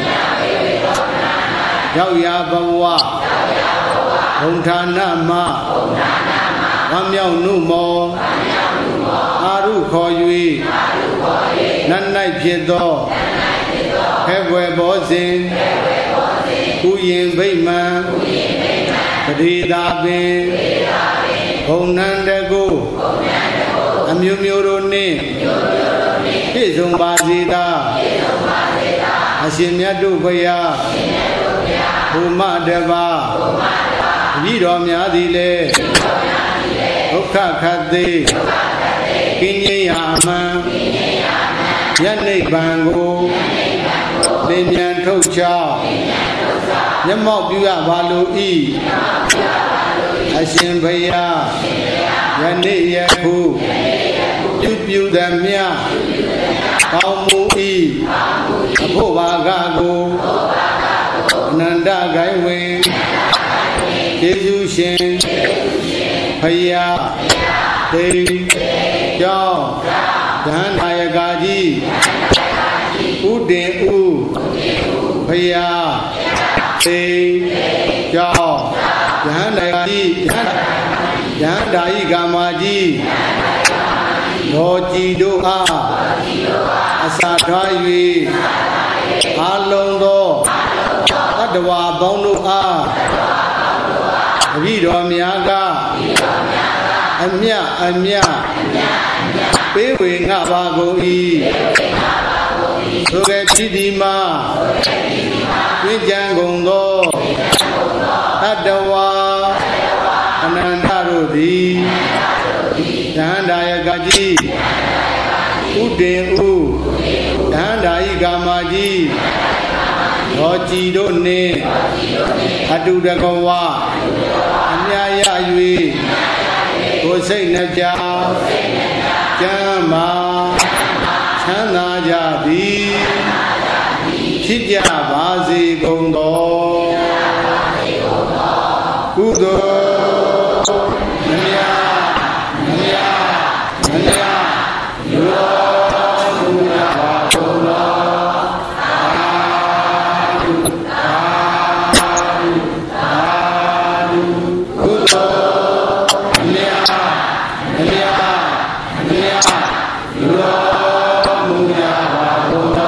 ရောက်ရာဘဝဘုံဌာနမှဝမ်းမြောက်နှုမောအာရုခေါ်၍နတ်၌ဖြစ်သောဖဲဘွယ်ဘောဇင်ကုရင်ဗိမာန်ပတိသာပင်ဘုံနန္တကိုအမျိုးမျိုးတို့နှင့်ပြည့်စုံပါစေသာအရှင်မြတ်တို့ဘုရားဘုမတပါအဘိဓမ္မာသည်လည်းဒုက္ခခတ်သေးကင်းငြိမ်းရာမှန်ယနိဗ္ဗာန်ကိုသင်ဉာဏ်ထုတ်ချောင်းမျက်မှောက်ပြုရပါလို၏အရှင်ဘုရားယနေ့ယခုပြုသည်မြတ်ကောင်းမှု၏အဖို့ဘာကကိုအနန္တဂိုင်းဝင်ကျေးဇူးရှင်ဘုရားသေကြောင်းယဟန္တာယကာကြီးဥတင်ဥဘုရားသေကြောင်းယဟန္တာယကာကြီးယဟန္တာဤကာမကြီးတော်ကြည်တို့အားအစာထား၍အာလုံးသောတတ္တဝါပေါင်းတို့အားအဘိဓမ္မာကအမြပေးဝေငှပါကုန်၏ဆိုကဲ့ဖြစ်ဒီမှာဝိကြံကုန်သော Adawa Anandarudi Dandaya Gaji Udin U Dandai Gamaji Hoji Doni Adudagawa Anyaya Yui Hosei Naja Jama Chana Jadi Chidya Bazi Gondo Kudo Nanya Nanya Nanya Yura Muna Bakona Kudo Nanya Nanya Nanya Yura Muna Bakona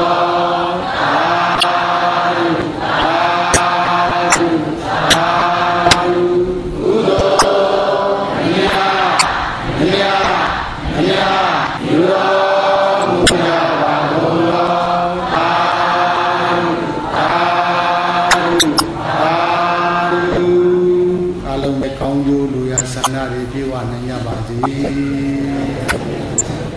Along the Congo, Luya Sana, Review, and Yabazi.